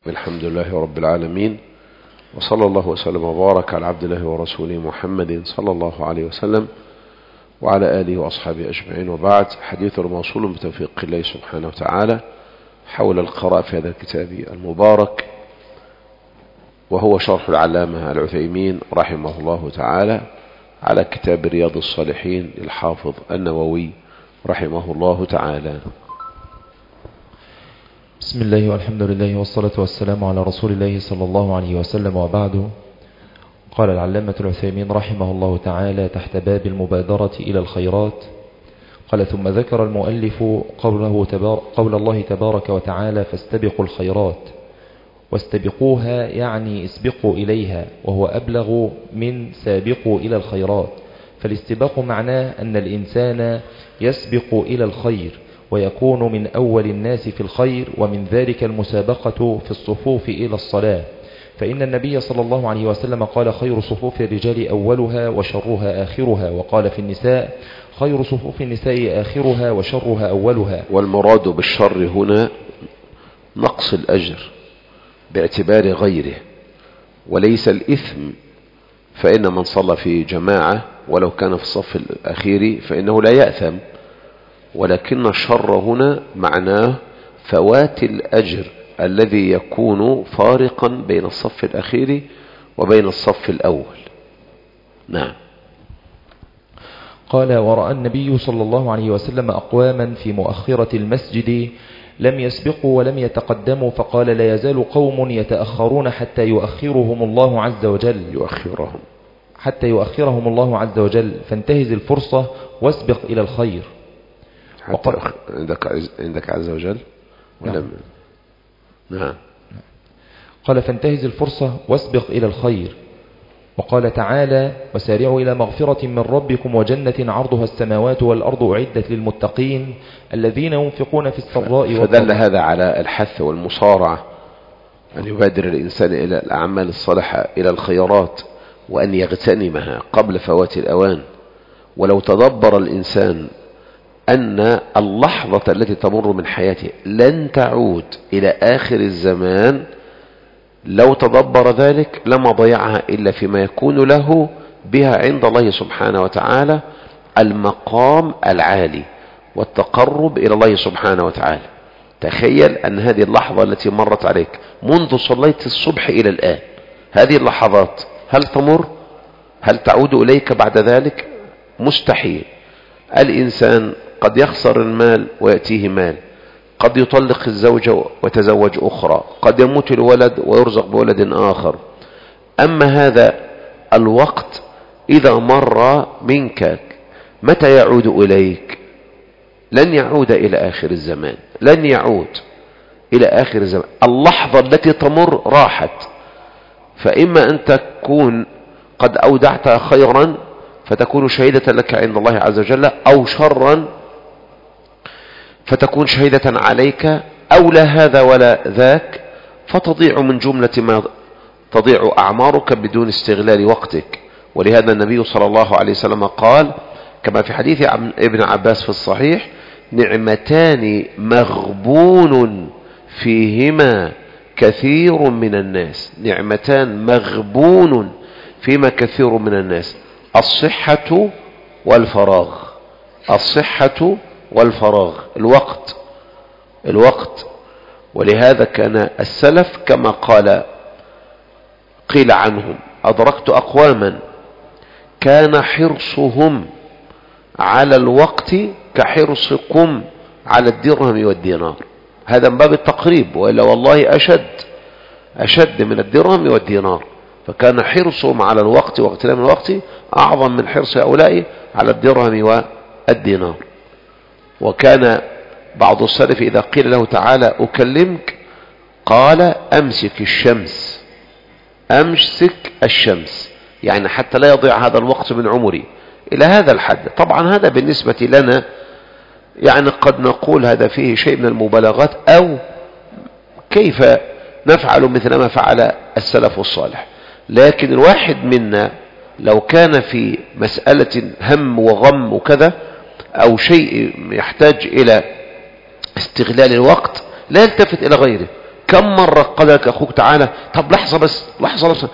الحمد لله رب العالمين، وصلى الله وسلم وبارك على عبد الله ورسوله محمد صلى الله عليه وسلم وعلى آله وأصحابه أجمعين. وبعد، حديث موصول بتوفيق الله سبحانه وتعالى حول القراءة في هذا الكتاب المبارك، وهو شرح العلامة العثيمين رحمه الله تعالى على كتاب رياض الصالحين للحافظ النووي رحمه الله تعالى. بسم الله والحمد لله والصلاة والسلام على رسول الله صلى الله عليه وسلم، وبعد. قال العلامة العثيمين رحمه الله تعالى تحت باب المبادرة إلى الخيرات، قال: ثم ذكر المؤلف قول الله تبارك وتعالى: فاستبقوا الخيرات، واستبقوها يعني اسبقوا إليها، وهو أبلغ من سابقوا إلى الخيرات. فالاستباق معناه أن الإنسان يسبق إلى الخير ويكون من أول الناس في الخير، ومن ذلك المسابقة في الصفوف إلى الصلاة، فإن النبي صلى الله عليه وسلم قال: خير صفوف الرجال أولها وشرها آخرها، وقال في النساء: خير صفوف النساء آخرها وشرها أولها. والمراد بالشر هنا نقص الأجر باعتبار غيره، وليس الإثم، فإن من صلى في جماعة ولو كان في الصف الأخير فإنه لا يأثم، ولكن الشر هنا معناه فوات الأجر الذي يكون فارقا بين الصف الأخير وبين الصف الأول. نعم. قال: ورأى النبي صلى الله عليه وسلم أقواما في مؤخرة المسجد لم يسبقوا ولم يتقدموا، فقال: لا يزال قوم يتأخرون حتى يؤخرهم الله عز وجل، فانتهز الفرصة واسبق إلى الخير. عندك عز وجل؟ نعم. قال: فانتهز الفرصة واسبق إلى الخير. وقال تعالى: وسارعوا إلى مغفرة من ربكم وجنة عرضها السماوات والأرض أعدت للمتقين الذين ينفقون في السراء فدل هذا على الحث والمصارعة، أن يبادر الإنسان إلى الأعمال الصالحة، إلى الخيرات، وأن يغتنمها قبل فوات الأوان. ولو تدبر الإنسان أن اللحظة التي تمر من حياته لن تعود إلى آخر الزمان، لو تدبر ذلك لما ضيعها إلا فيما يكون له بها عند الله سبحانه وتعالى المقام العالي والتقرب إلى الله سبحانه وتعالى. تخيل أن هذه اللحظة التي مرت عليك منذ صليت الصبح إلى الآن، هذه اللحظات هل تمر؟ هل تعود إليك بعد ذلك؟ مستحيل. الإنسان قد يخسر المال ويأتيه مال، قد يطلق الزوجة وتزوج أخرى، قد يموت الولد ويرزق بولد آخر. أما هذا الوقت إذا مر منك متى يعود إليك؟ لن يعود إلى آخر الزمان، لن يعود إلى آخر الزمان. اللحظة التي تمر راحت، فإما أن تكون قد أودعت خيرا فتكون شهيدة لك عند الله عز وجل، أو شرا فتكون شهيدة عليك، أو لا هذا ولا ذاك، فتضيع من جملة ما تضيع أعمارك بدون استغلال وقتك. ولهذا النبي صلى الله عليه وسلم قال كما في حديث ابن عباس في الصحيح: نعمتان مغبون فيهما كثير من الناس. نعمتان مغبون فيما كثير من الناس: الصحة والفراغ. الصحة والفراغ، الوقت. ولهذا كان السلف كما قيل عنهم: أدركت أقواما كان حرصهم على الوقت كحرصكم على الدرهم والدينار. هذا من باب التقريب، وإلا والله أشد من الدرهم والدينار. فكان حرصهم على الوقت واغتنام الوقت أعظم من حرص هؤلاء على الدرهم والدينار. وكان بعض السلف إذا قيل له: تعالى أكلمك، قال: أمسك الشمس، يعني حتى لا يضيع هذا الوقت من عمري إلى هذا الحد. طبعا هذا بالنسبة لنا يعني قد نقول هذا فيه شيء من المبالغات، أو كيف نفعل مثل ما فعل السلف الصالح. لكن الواحد منا لو كان في مسألة هم وغم وكذا، أو شيء يحتاج إلى استغلال الوقت، لا يلتفت إلى غيره، كم مرة قال لك أخوك تعالى، طب لحظة بس، لحظة بس،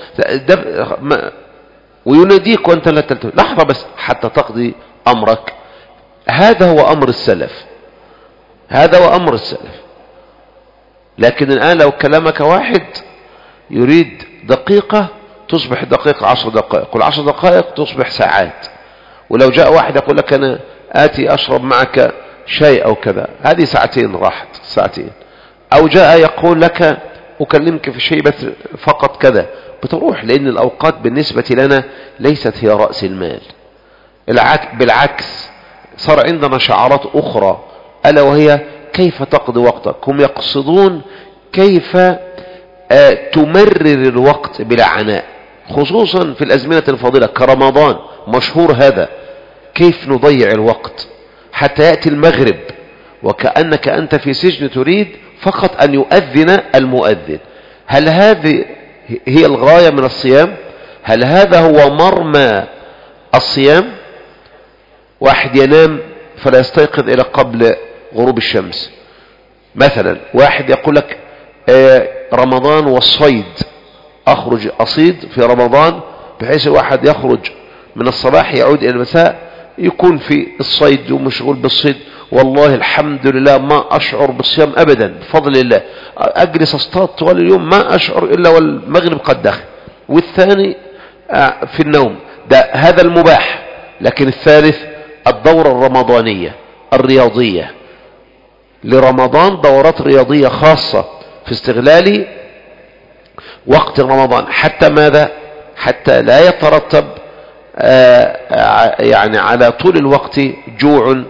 ويناديك وأنت لا تلتفت، لحظة بس حتى تقضي أمرك. هذا هو أمر السلف، هذا هو أمر السلف. لكن الآن لو كلمك واحد يريد دقيقة تصبح دقيقة 10 دقائق، وال10 دقائق تصبح ساعات. ولو جاء واحد يقول لك أنا آتي أشرب معك شيء أو كذا، هذه ساعتين راحت، ساعتين. أو جاء يقول لك أكلمك في شيء بس فقط كذا، بتروح، لأن الأوقات بالنسبة لنا ليست هي رأس المال. بالعكس صار عندنا شعارات أخرى، ألا وهي كيف تقضي وقتك. هم يقصدون كيف تمرر الوقت بلا عناء، خصوصا في الأزمنة الفاضلة كرمضان، مشهور هذا. كيف نضيع الوقت حتى يأتي المغرب وكأنك أنت في سجن تريد فقط أن يؤذن المؤذن. هل هذه هي الغاية من الصيام؟ هل هذا هو مرمى الصيام؟ واحد ينام فلا يستيقظ إلى قبل غروب الشمس مثلا. واحد يقول لك رمضان والصيد، أخرج أصيد في رمضان، بحيث الواحد يخرج من الصباح يعود إلى المساء يكون في الصيد ومشغول بالصيد. والله الحمد لله ما أشعر بالصيام أبدا بفضل الله، أجلس أصطاد طوال اليوم ما أشعر إلا والمغرب قد دخل. والثاني في النوم، هذا المباح. لكن الثالث الدورة الرمضانية الرياضية، لرمضان دورات رياضية خاصة في استغلال وقت رمضان. حتى ماذا؟ حتى لا يترتب يعني على طول الوقت جوع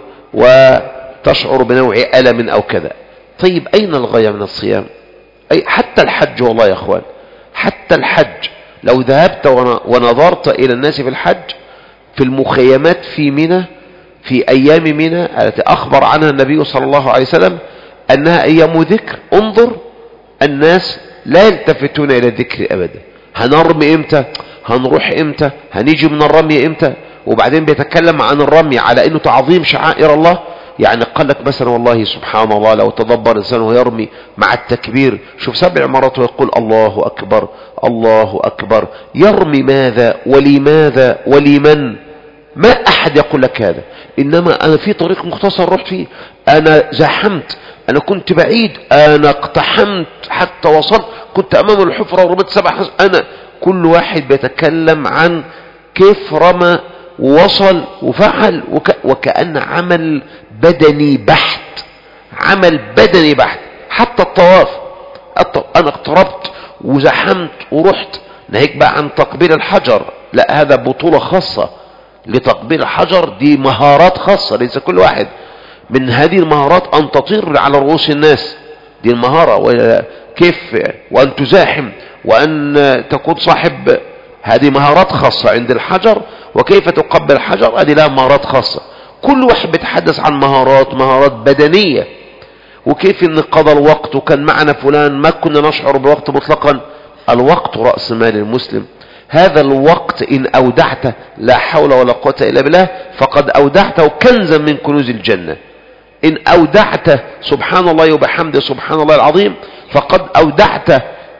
وتشعر بنوع ألم أو كذا. طيب أين الغاية من الصيام؟ حتى الحج والله يا أخوان، حتى الحج لو ذهبت ونظرت إلى الناس في الحج في المخيمات في منى في أيام منى التي أخبر عنها النبي صلى الله عليه وسلم أنها أيام ذكر، انظر الناس لا يلتفتون إلى الذكر أبدا. هنرمي إمتى؟ هنروح إمتى؟ هنيجي من الرمي إمتى؟ وبعدين بيتكلم عن الرمي على أنه تعظيم شعائر الله. يعني قال لك مثلا والله سبحان الله لو تدبر الإنسان ويرمي مع التكبير، شوف 7 مرات ويقول الله أكبر الله أكبر، يرمي ماذا ولماذا ولمن؟ ما أحد يقول لك هذا. إنما أنا في طريق مختصر رحت فيه، أنا زحمت، أنا كنت بعيد، أنا اقتحمت حتى وصلت، كنت أمام الحفرة ورميت 7 أنا. كل واحد بيتكلم عن كيف رمى ووصل وفعل، وكأن عمل بدني بحت، عمل بدني بحت. حتى الطواف أنا اقتربت وزحمت ورحت. ناهيك بقى عن تقبيل الحجر، لا هذا بطولة خاصة لتقبيل الحجر، دي مهارات خاصة. ليس كل واحد من هذه المهارات أن تطير على رؤوس الناس، دي المهارة. وكيف وأن تزاحم وأن تكون صاحب، هذه مهارات خاصة عند الحجر. وكيف تقبل الحجر، هذه لها مهارات خاصة. كل واحد بيتحدث عن مهارات بدنية. وكيف ان قضى الوقت وكان معنا فلان ما كنا نشعر بالوقت مطلقا. الوقت رأس مال المسلم. هذا الوقت إن أودعته، لا حول ولا قوة إلا بالله، فقد أودعته كنزا من كنوز الجنة. إن أودعته سبحان الله وبحمده سبحان الله العظيم، فقد أودعته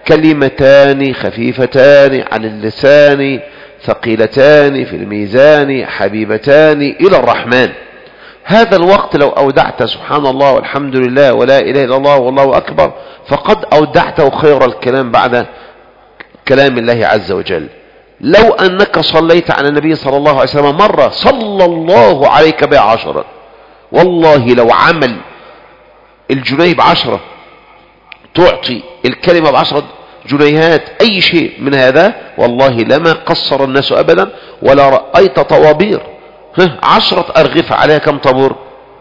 كلمتان خفيفتان عن اللسان ثقيلتان في الميزان حبيبتان إلى الرحمن. هذا الوقت لو أودعت سبحان الله والحمد لله ولا إله إلا الله والله أكبر، فقد أودعته خير الكلام بعد كلام الله عز وجل. لو أنك صليت على النبي صلى الله عليه وسلم مرة، صلى الله عليك بها 10. والله لو عمل الجنيه ب10 تعطي الكلمة ب10 جنيهات، أي شيء من هذا والله لما قصر الناس أبدا ولا رأيت طوابير. 10 أرغفة عليها كم طابور؟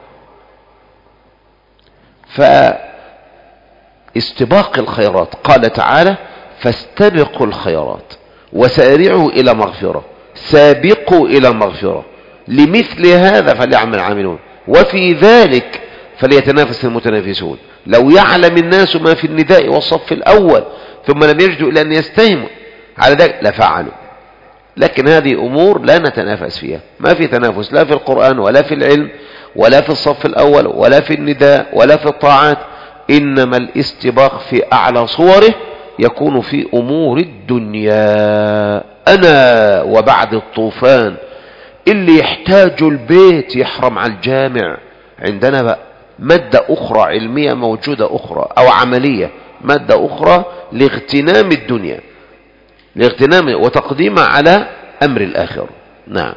فاستباق الخيرات، قال تعالى فاستبقوا الخيرات وسارعوا إلى مغفرة، سابقوا إلى مغفرة. لمثل هذا فليعمل العاملون وفي ذلك فليتنافس المتنافسون. لو يعلم الناس ما في النداء والصف الأول ثم لم يجدوا إلا أن يستهموا على ذلك لفعلوا. لكن هذه أمور لا نتنافس فيها، ما في تنافس لا في القرآن ولا في العلم ولا في الصف الأول ولا في النداء ولا في الطاعات. إنما الاستباق في أعلى صوره يكون في أمور الدنيا. أنا وبعد الطوفان اللي يحتاج البيت يحرم على الجامع. عندنا بقى مادة أخرى علمية موجودة أخرى، أو عملية مادة أخرى لاغتنام الدنيا، لاغتنام وتقديمها على أمر الآخر. نعم.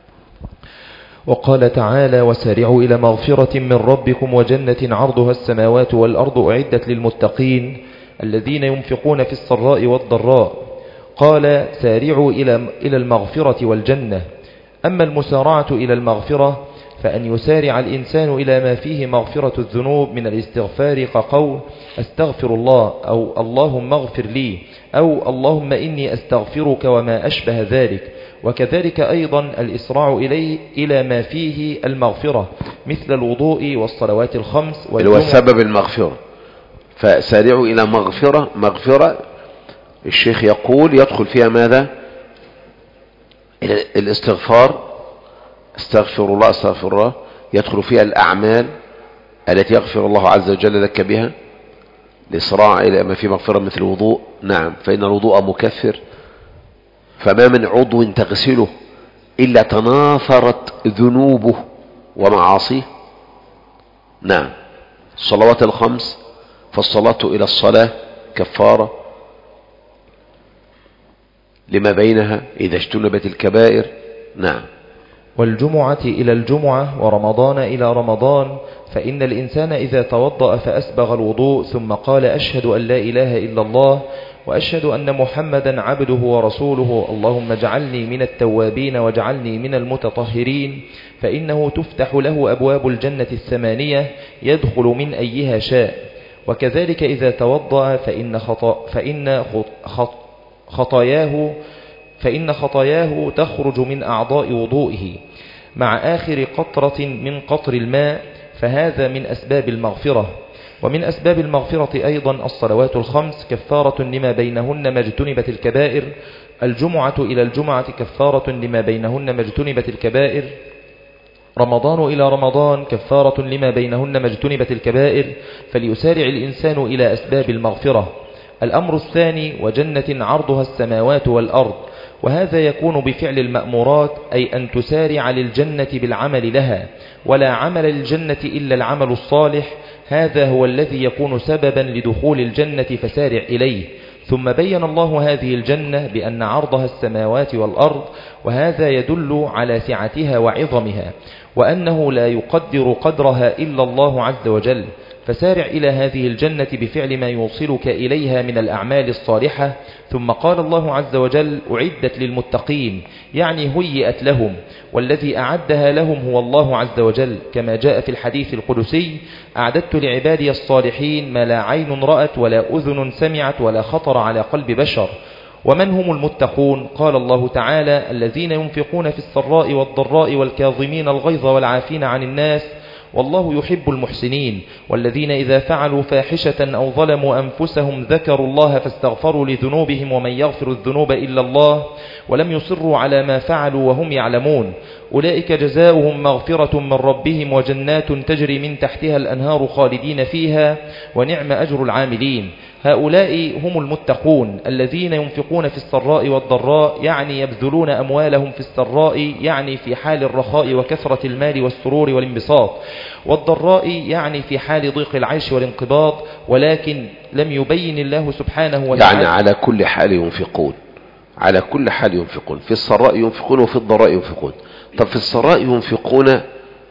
وقال تعالى: وسارعوا إلى مغفرة من ربكم وجنة عرضها السماوات والأرض أعدت للمتقين الذين ينفقون في السراء والضراء. قال: سارعوا إلى المغفرة والجنة. أما المسارعة إلى المغفرة فأن يسارع الإنسان إلى ما فيه مغفرة الذنوب من الاستغفار كقول أستغفر الله، أو اللهم اغفر لي، أو اللهم إني أستغفرك وما أشبه ذلك. وكذلك أيضا الإسراع إلى ما فيه المغفرة مثل الوضوء والصلوات الخمس اللي هو سبب المغفرة. فسارعوا إلى مغفرة الشيخ يقول يدخل فيها ماذا؟ الاستغفار، استغفر الله استغفر الله، يدخل فيها الأعمال التي يغفر الله عز وجل لك بها، الإسراع إلى ما في مغفرة مثل الوضوء. نعم، فإن الوضوء مكفر، فما من عضو تغسله إلا تناثرت ذنوبه ومعاصيه. نعم. الصلوات الخمس، فالصلاة إلى الصلاة كفارة لما بينها إذا اجتنبت الكبائر. نعم. والجمعة إلى الجمعة ورمضان إلى رمضان، فإن الإنسان إذا توضأ فأسبغ الوضوء ثم قال أشهد أن لا إله إلا الله وأشهد أن محمدا عبده ورسوله اللهم اجعلني من التوابين واجعلني من المتطهرين، فإنه تفتح له أبواب الجنة الثمانية يدخل من أيها شاء. وكذلك إذا توضأ فإن خطاياه تخرج من أعضاء وضوئه مع آخر قطرة من قطر الماء، فهذا من أسباب المغفرة. ومن أسباب المغفرة أيضا الصلوات الخمس كفارة لما بينهن ما اجتنبت الكبائر. الجمعة إلى الجمعة كفارة لما بينهن ما اجتنبت الكبائر. رمضان إلى رمضان كفارة لما بينهن ما اجتنبت الكبائر. فليسارع الإنسان إلى أسباب المغفرة. الأمر الثاني: وجنة عرضها السماوات والأرض، وهذا يكون بفعل المأمورات، أي أن تسارع للجنة بالعمل لها، ولا عمل للجنة إلا العمل الصالح، هذا هو الذي يكون سببا لدخول الجنة فسارع إليه. ثم بين الله هذه الجنة بأن عرضها السماوات والأرض، وهذا يدل على سعتها وعظمها، وأنه لا يقدر قدرها إلا الله عز وجل. فسارع إلى هذه الجنة بفعل ما يوصلك إليها من الأعمال الصالحة. ثم قال الله عز وجل: أعدت للمتقين، يعني هيئت لهم، والذي أعدها لهم هو الله عز وجل، كما جاء في الحديث القدسي: أعددت لعبادي الصالحين ما لا عين رأت ولا أذن سمعت ولا خطر على قلب بشر. ومن هم المتقون؟ قال الله تعالى: الذين ينفقون في السراء والضراء والكاظمين الغيظ والعافين عن الناس والله يحب المحسنين، والذين إذا فعلوا فاحشة أو ظلموا أنفسهم ذكروا الله فاستغفروا لذنوبهم ومن يغفر الذنوب إلا الله ولم يصروا على ما فعلوا وهم يعلمون، أولئك جزاؤهم مغفرة من ربهم وجنات تجري من تحتها الأنهار خالدين فيها ونعم أجر العاملين. هؤلاء هم المتقون الذين ينفقون في السراء والضراء، يعني يبذلون أموالهم في السراء، يعني في حال الرخاء وكثرة المال والسرور والانبساط، والضراء يعني في حال ضيق العيش والانقباض، ولكن لم يبين الله سبحانه وتعالى، يعني على كل حال ينفقون، على كل حال ينفقون، في السراء ينفقون وفي الضراء ينفقون. طب في السراء ينفقون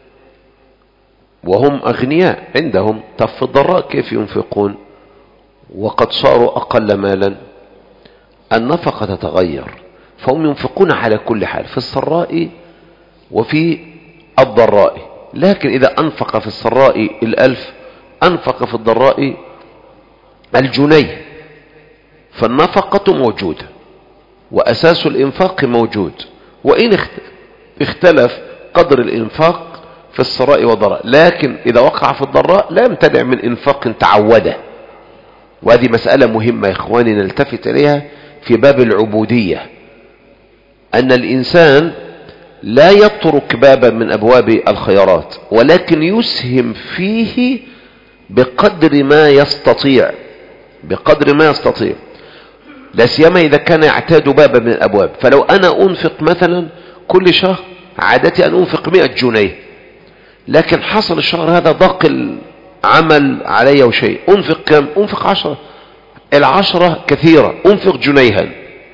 وهم أغنياء عندهم، طب في الضراء كيف ينفقون وقد صاروا أقل مالا؟ النفقة تتغير، فهم ينفقون على كل حال في السراء وفي الضراء. لكن إذا أنفق في السراء 1000 أنفق في الضراء 1,000، فالنفقة موجودة وأساس الإنفاق موجود، وإن اختلف قدر الإنفاق في السراء والضراء، لكن إذا وقع في الضراء لا يمتنع من إنفاق تعوده. وهذه مسألة مهمة يا إخواني نلتفت إليها في باب العبودية، أن الإنسان لا يترك بابا من أبواب الخيرات، ولكن يسهم فيه بقدر ما يستطيع، بقدر ما يستطيع، لا سيما إذا كان يعتاد بابا من الأبواب. فلو أنا أنفق مثلا كل شهر، عادتي أن أنفق 100 جنيه، لكن حصل الشهر هذا ضاق العمل علي وشيء، أنفق كم؟ أنفق 10. 10 كثيرة، أنفق جنيها،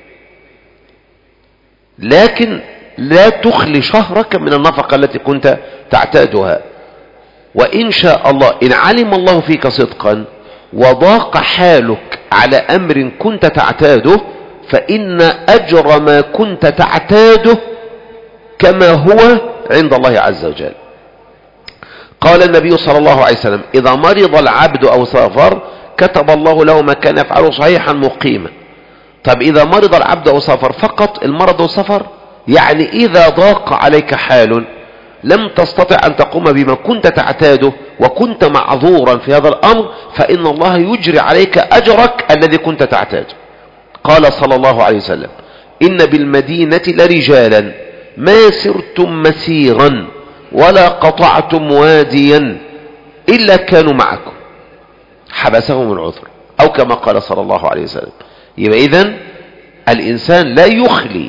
لكن لا تخلي شهرك من النفقة التي كنت تعتادها. وإن شاء الله إن علم الله فيك صدقا وضاق حالك على أمر كنت تعتاده، فإن أجر ما كنت تعتاده كما هو عند الله عز وجل. قال النبي صلى الله عليه وسلم: إذا مرض العبد أو سافر كتب الله له ما كان يفعله صحيحا مقيما. طب إذا مرض العبد أو سافر فقط، المرض والسفر يعني إذا ضاق عليك حال لم تستطع أن تقوم بما كنت تعتاده وكنت معذورا في هذا الأمر، فإن الله يجري عليك أجرك الذي كنت تعتاده. قال صلى الله عليه وسلم: إن بالمدينة لرجالا ما سرتم مسيرا ولا قطعتم واديا إلا كانوا معكم حبسهم العذر، أو كما قال صلى الله عليه وسلم. يبقى إذن الإنسان لا يخلي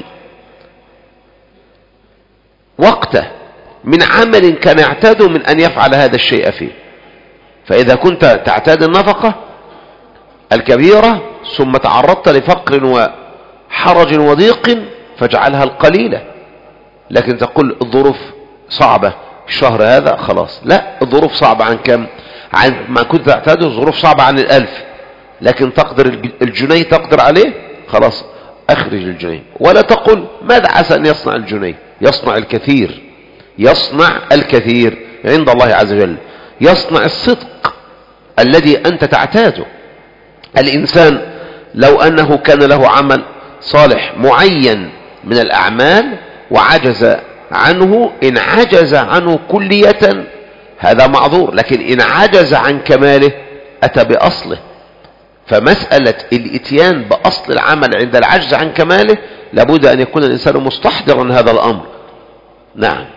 وقته من عمل كان يعتاده من أن يفعل هذا الشيء فيه. فإذا كنت تعتاد النفقة الكبيرة ثم تعرضت لفقر وحرج وضيق فاجعلها القليلة. لكن تقول الظروف صعبة الشهر هذا، خلاص لا، الظروف صعبة عن كم؟ عن ما كنت تعتاده. الظروف صعبة عن 1000، لكن تقدر الجنيه تقدر عليه، خلاص أخرج الجنيه. ولا تقل ماذا عسى أن يصنع الجنيه؟ يصنع الكثير، يصنع الكثير عند الله عز وجل، يصنع الصدق الذي أنت تعتاده. الإنسان لو أنه كان له عمل صالح معين من الأعمال وعجز عنه، إن عجز عنه كلية هذا معذور، لكن إن عجز عن كماله أتى بأصله. فمسألة الاتيان بأصل العمل عند العجز عن كماله لابد أن يكون الإنسان مستحضرا هذا الأمر. نعم.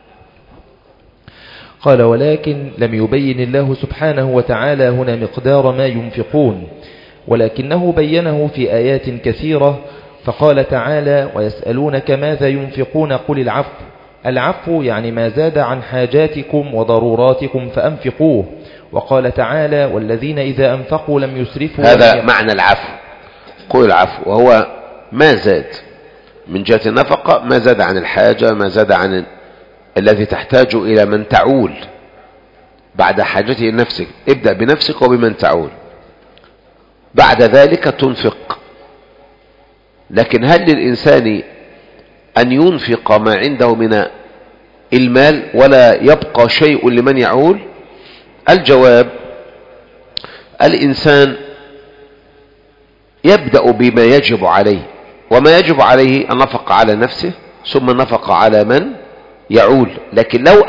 قال: ولكن لم يبين الله سبحانه وتعالى هنا مقدار ما ينفقون، ولكنه بينه في آيات كثيرة. فقال تعالى: ويسألونك ماذا ينفقون قل العفو. العفو يعني ما زاد عن حاجاتكم وضروراتكم فأنفقوه. وقال تعالى: والذين إذا أنفقوا لم يسرفوا. هذا معنى العفو، قل العفو، وهو ما زاد من جهة النفقة، ما زاد عن الحاجة، ما زاد عن الذي تحتاج إلى من تعول بعد حاجته لنفسك. ابدأ بنفسك وبمن تعول، بعد ذلك تنفق. لكن هل للإنسان أن ينفق ما عنده من المال ولا يبقى شيء لمن يعول؟ الجواب: الإنسان يبدأ بما يجب عليه، وما يجب عليه النفقة على نفسه ثم النفقة على من يعول. لكن لو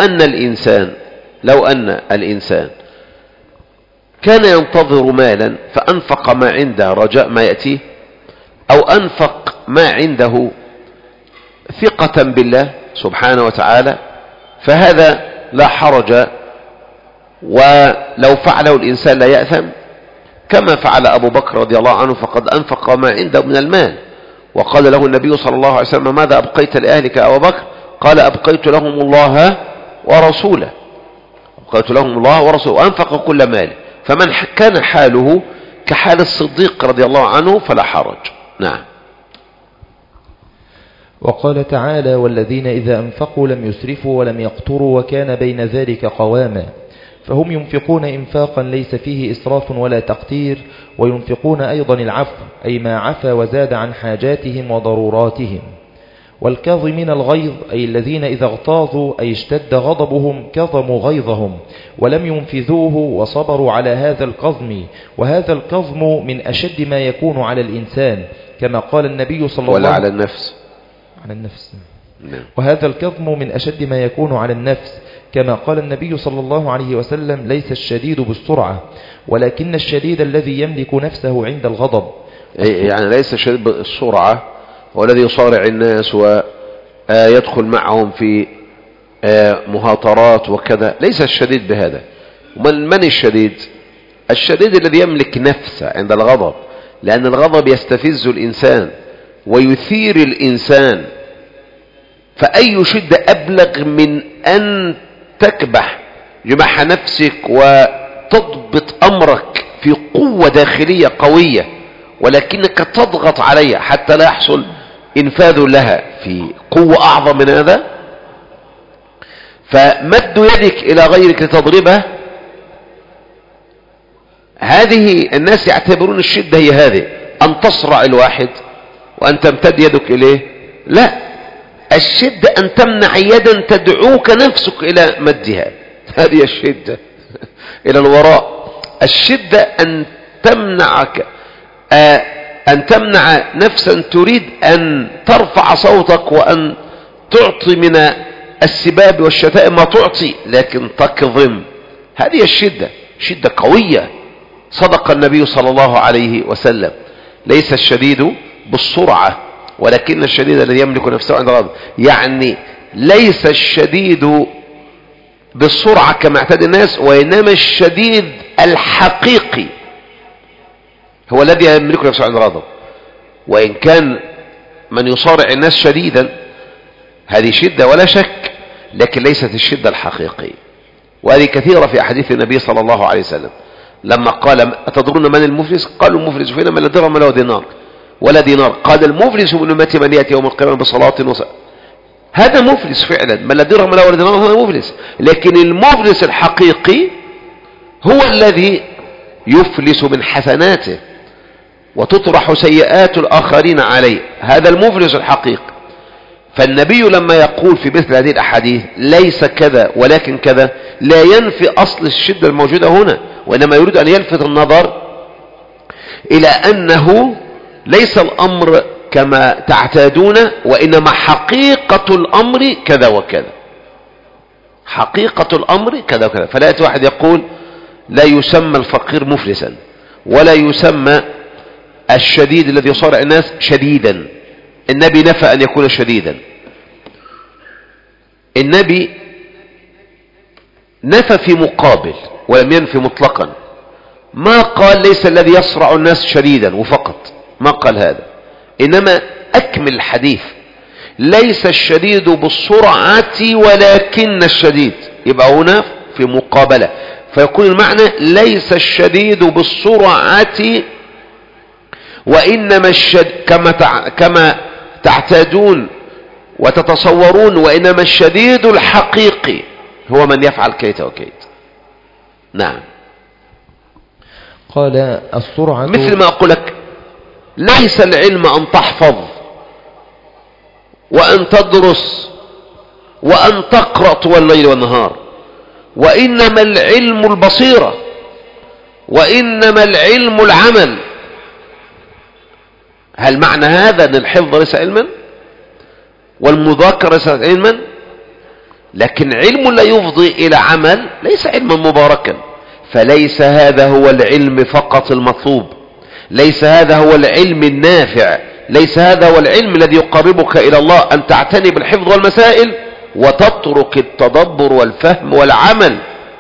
أن الإنسان كان ينتظر مالا فأنفق ما عنده رجاء ما يأتيه، أو أنفق ما عنده ثقة بالله سبحانه وتعالى، فهذا لا حرج، ولو فعله الإنسان لا يأثم، كما فعل أبو بكر رضي الله عنه، فقد أنفق ما عنده من المال. وقال له النبي صلى الله عليه وسلم: ماذا أبقيت لأهلك يا أبو بكر؟ قال: أبقيت لهم الله ورسوله. أبقيت لهم الله ورسوله، وأنفق كل ماله. فمن كان حاله كحال الصديق رضي الله عنه فلا حرج. نعم. وقال تعالى: والذين إذا أنفقوا لم يسرفوا ولم يقتروا وكان بين ذلك قواما. فهم ينفقون إنفاقا ليس فيه إسراف ولا تقتير، وينفقون أيضا العفو، أي ما عفى وزاد عن حاجاتهم وضروراتهم. والكاظمين الغيظ، أي الذين إذا اغتاظوا أي اشتد غضبهم كظموا غيظهم ولم ينفذوه وصبروا على هذا الكظم. وهذا الكظم من أشد ما يكون على الإنسان، كما قال النبي صلى الله عليه وسلم. ولا على النفس. على النفس. نعم. وهذا الكظم من أشد ما يكون على النفس، كما قال النبي صلى الله عليه وسلم: ليس الشديد بالسرعة ولكن الشديد الذي يملك نفسه عند الغضب. يعني ليس الشديد بالسرعة والذي يصارع الناس ويدخل معهم في مهاترات وكذا، ليس الشديد بهذا، من الشديد؟ الشديد الذي يملك نفسه عند الغضب، لأن الغضب يستفز الإنسان ويثير الإنسان. فأي شدة أبلغ من أن تكبح جماح نفسك وتضبط أمرك في قوة داخلية قوية، ولكنك تضغط عليها حتى لا يحصل إنفاذ لها في قوة أعظم من هذا. فمد يدك إلى غيرك لتضربه، هذه الناس يعتبرون الشدة هي هذه، أن تصرع الواحد وأن تمتد يدك إليه. لا، الشدة أن تمنع يدا تدعوك نفسك إلى مدها، هذه الشدة إلى الوراء. الشدة أن تمنعك، أن تمنع نفسا تريد أن ترفع صوتك وأن تعطي من السباب والشتائم ما تعطي، لكن تكظم. هذه الشدة، شدة قوية. صدق النبي صلى الله عليه وسلم: ليس الشديد بالسرعة ولكن الشديد الذي يملك نفسه عند الغضب. يعني ليس الشديد بالسرعة كما اعتاد الناس، وإنما الشديد الحقيقي هو الذي يملك نفسه عند الغضب. وإن كان من يصارع الناس شديدا هذه شدة ولا شك، لكن ليست الشدة الحقيقية. وهذه كثيرة في أحاديث النبي صلى الله عليه وسلم لما قال: أتدرون من المفلس؟ قالوا: المفلس فينا من لا درهم ولا دينار. قال: المفلس من أمتي من يأتي يوم القيامة بصلاة هذا مفلس فعلا، من لا درهم ولا دينار هذا مفلس. لكن المفلس الحقيقي هو الذي يفلس من حسناته وتطرح سيئات الآخرين عليه، هذا المفلس الحقيقي. فالنبي لما يقول في مثل هذه الأحاديث ليس كذا ولكن كذا، لا ينفي أصل الشدة الموجودة هنا، وإنما يريد أن يلفت النظر إلى أنه ليس الأمر كما تعتادون، وإنما حقيقة الأمر كذا وكذا، حقيقة الأمر كذا وكذا. فلا يأتي واحد يقول: لا يسمى الفقير مفلسا، ولا يسمى الشديد الذي يصارع الناس شديدا. النبي نفى أن يكون شديدا، النبي نفى في مقابل ولم ينفي مطلقا. ما قال ليس الذي يصرع الناس شديدا وفقط، ما قال هذا، إنما أكمل الحديث: ليس الشديد بالسرعة ولكن الشديد. يبقى هنا في مقابلة، فيكون المعنى ليس الشديد بالسرعة وإنما كما تعتادون وتتصورون، وإنما الشديد الحقيقي هو من يفعل كيت وكيت. نعم. قال: السرعة مثل ما أقول لك: ليس العلم أن تحفظ وأن تدرس وأن تقرأ طوال الليل والنهار، وإنما العلم البصيرة، وإنما العلم العمل. هل معنى هذا أن الحفظ ليس علما والمذاكرة ليس علما؟ لكن علم لا يفضي إلى عمل ليس علما مباركا. فليس هذا هو العلم فقط المطلوب، ليس هذا هو العلم النافع، ليس هذا هو العلم الذي يقربك إلى الله، أن تعتني بالحفظ والمسائل وتترك التدبر والفهم والعمل.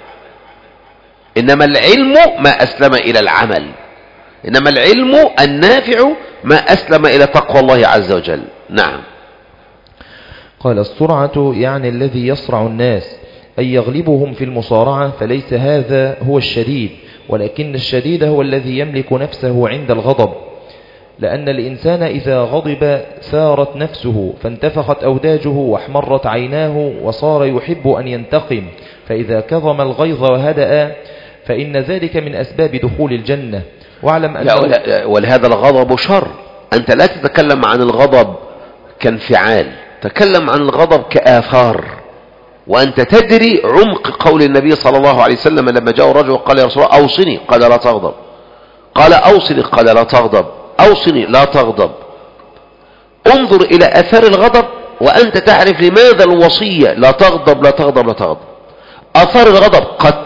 إنما العلم ما أسلم إلى العمل، إنما العلم النافع ما أسلم إلى تقوى الله عز وجل. نعم. قال: السرعة يعني الذي يصرع الناس، أي يغلبهم في المصارعة، فليس هذا هو الشديد، ولكن الشديد هو الذي يملك نفسه عند الغضب. لأن الإنسان إذا غضب ثارت نفسه فانتفخت أوداجه واحمرت عيناه وصار يحب أن ينتقم، فإذا كظم الغيظ وهدأ فإن ذلك من أسباب دخول الجنة. واعلم أن ولهذا الغضب شر. أنت لا تتكلم عن الغضب كانفعال، تكلم عن الغضب كآثار. وأنت تدري عمق قول النبي صلى الله عليه وسلم لما جاء الرجل وقال: يا رسول الله أوصني، قال: لا تغضب. قال: أوصني، قال: لا تغضب. أوصني، لا تغضب. انظر إلى أثار الغضب وأنت تعرف لماذا الوصية: لا تغضب لا تغضب لا تغضب. أثار الغضب: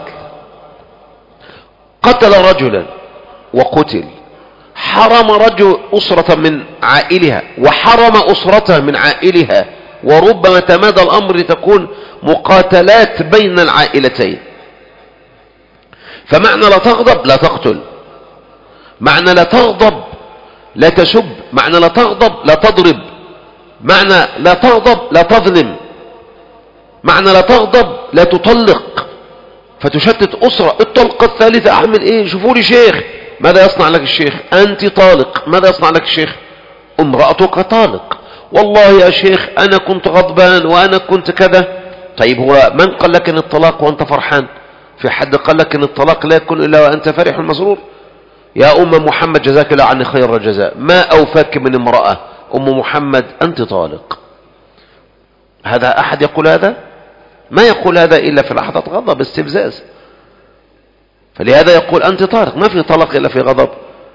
قتل رجلا وقتل، حرم رجل أسرة من عائلها وحرم أسرته من عائلها، وربما تمادى الأمر لتكون مقاتلات بين العائلتين. فمعنى لا تغضب لا تقتل، معنى لا تغضب لا تسب، معنى لا تغضب لا تضرب، معنى لا تغضب لا تظلم، معنى لا تغضب لا تطلق فتشتت أسرة. الطلقة الثالثة أعمل إيه؟ شوفوا لي شيخ. ماذا يصنع لك الشيخ؟ أنت طالق. ماذا يصنع لك الشيخ؟ امرأتك طالق. والله يا شيخ أنا كنت غضبان وأنا كنت كذا. طيب هو من قال لك أن الطلاق وأنت فرحان؟ في حد قال لك أن الطلاق لا يكون إلا وأنت فرح مسرور؟ يا أم محمد جزاك الله عني خير الجزاء، ما أوفاك من امرأة أم محمد أنت طالق. هذا أحد يقول هذا؟ ما يقول هذا إلا في لحظة غضب استفزاز. فلهذا يقول أنت طالق. ما في طلاق إلا في غضب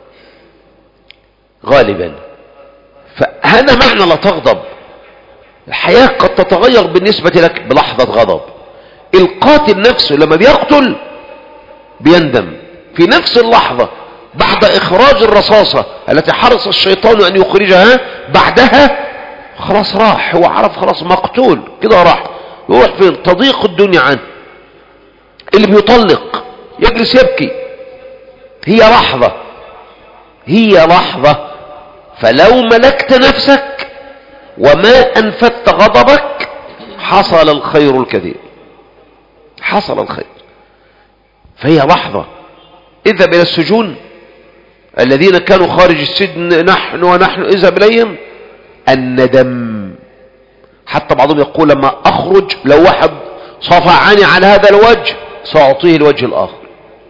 غالبا. فهذا معنى لا تغضب. الحياة قد تتغير بالنسبة لك بلحظة غضب. القاتل نفسه لما بيقتل بيندم في نفس اللحظة بعد إخراج الرصاصة التي حرص الشيطان أن يخرجها، بعدها خلاص راح، هو عرف خلاص مقتول كده، راح يروح فين؟ تضيق الدنيا عنه. اللي بيطلق يجلس يبكي. هي لحظة، هي لحظة. فلو ملكت نفسك وما أنفذت غضبك حصل الخير الكثير، حصل الخير. فهي لحظة. اذهب إلى السجون، الذين كانوا خارج السجن نحن اذهب إليهم، الندم. حتى بعضهم يقول لما أخرج لو واحد صفعني على هذا الوجه سأعطيه الوجه الآخر.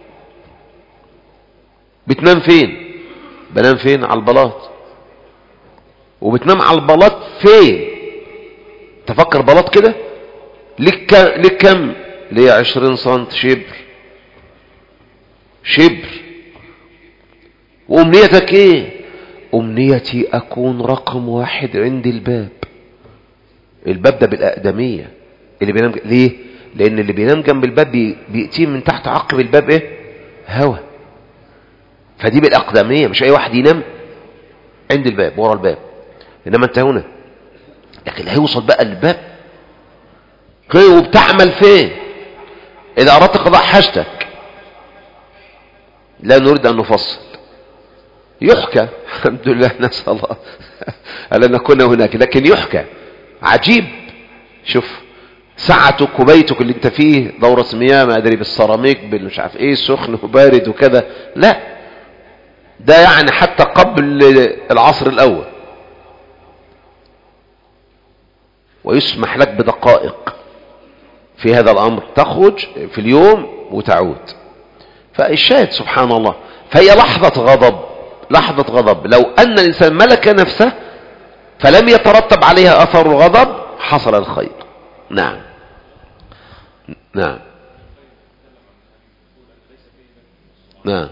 بتنام فين؟ بنام فين؟ على البلاط. وبتنام على البلاط فين؟ تفكر بلاط كده لك كم؟ ليه 20 سنت شبر. وأمنيتك ايه؟ أمنيتي أكون رقم 1 عند الباب ده بالأقدمية. اللي بينام ليه؟ لأن اللي بينام جنب الباب بيأتيه من تحت عقب الباب ايه؟ هوا. فدي بالأقدمية. مش أي واحد ينام عند الباب ورا الباب، إنما أنت هنا. لكن هيوصل بقى الباب وبتعمل فين؟ إذا أردت قضاء حاجتك، لا نريد أن نفصل، يحكى الحمد لله، نسأل الله ألا نكون هناك، لكن يحكى عجيب. شوف ساعتك وبيتك اللي انت فيه دورة مياه ما ادري بالسيراميك بالمش عارف ايه سخن وبارد وكذا، لا ده يعني حتى قبل العصر الاول، ويسمح لك بدقائق في هذا الامر تخرج في اليوم وتعود. فالشاهد سبحان الله. فهي لحظة غضب، لحظة غضب. لو ان الانسان ملك نفسه فلم يترتب عليها اثر الغضب حصل الخير. نعم نعم نعم.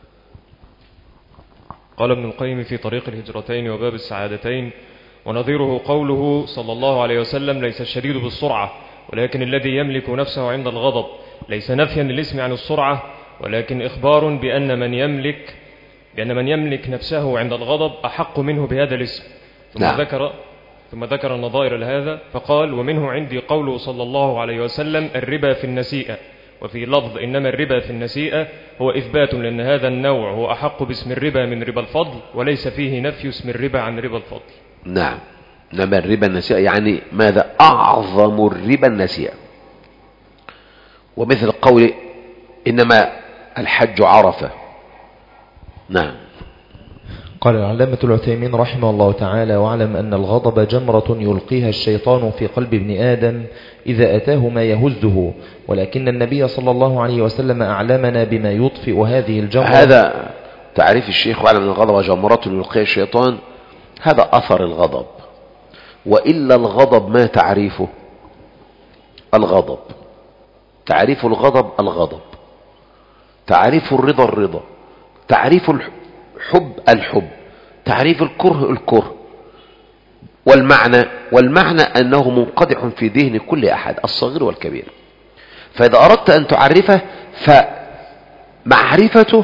قال ابن القيم في طريق الهجرتين وباب السعادتين: ونظيره قوله صلى الله عليه وسلم: ليس الشديد بالسرعة ولكن الذي يملك نفسه عند الغضب. ليس نفيا للاسم عن السرعة، ولكن إخبار بأن من يملك نفسه عند الغضب أحق منه بهذا الاسم. ثم ذكر النظائر لهذا فقال: ومنه عندي قوله صلى الله عليه وسلم: الربا في النسيئة. وفي لفظ: إنما الربا في النسيئة، هو إثبات لأن هذا النوع هو أحق باسم الربا من ربا الفضل، وليس فيه نفي اسم الربا عن ربا الفضل. نعم. إنما الربا النسيئة يعني ماذا؟ أعظم الربا النسيئة. ومثل قول إنما الحج عرفة. نعم. قال العلامة العثيمين رحمه الله تعالى: واعلم أن الغضب جمرة يلقيها الشيطان في قلب ابن آدم إذا أتاه ما يهزه، ولكن النبي صلى الله عليه وسلم أعلمنا بما يطفئ هذه الجمرة. هذا تعريف الشيخ: واعلم أن الغضب جمرة يلقيها الشيطان. هذا أثر الغضب. وإلا الغضب ما تعريفه؟ الغضب تعريف الغضب الغضب، تعريف الرضا الرضا، تعريف الحب، تعريف الكره الكره. والمعنى أنه منقدح في ذهن كل أحد الصغير والكبير. فإذا أردت أن تعرفه فمعرفته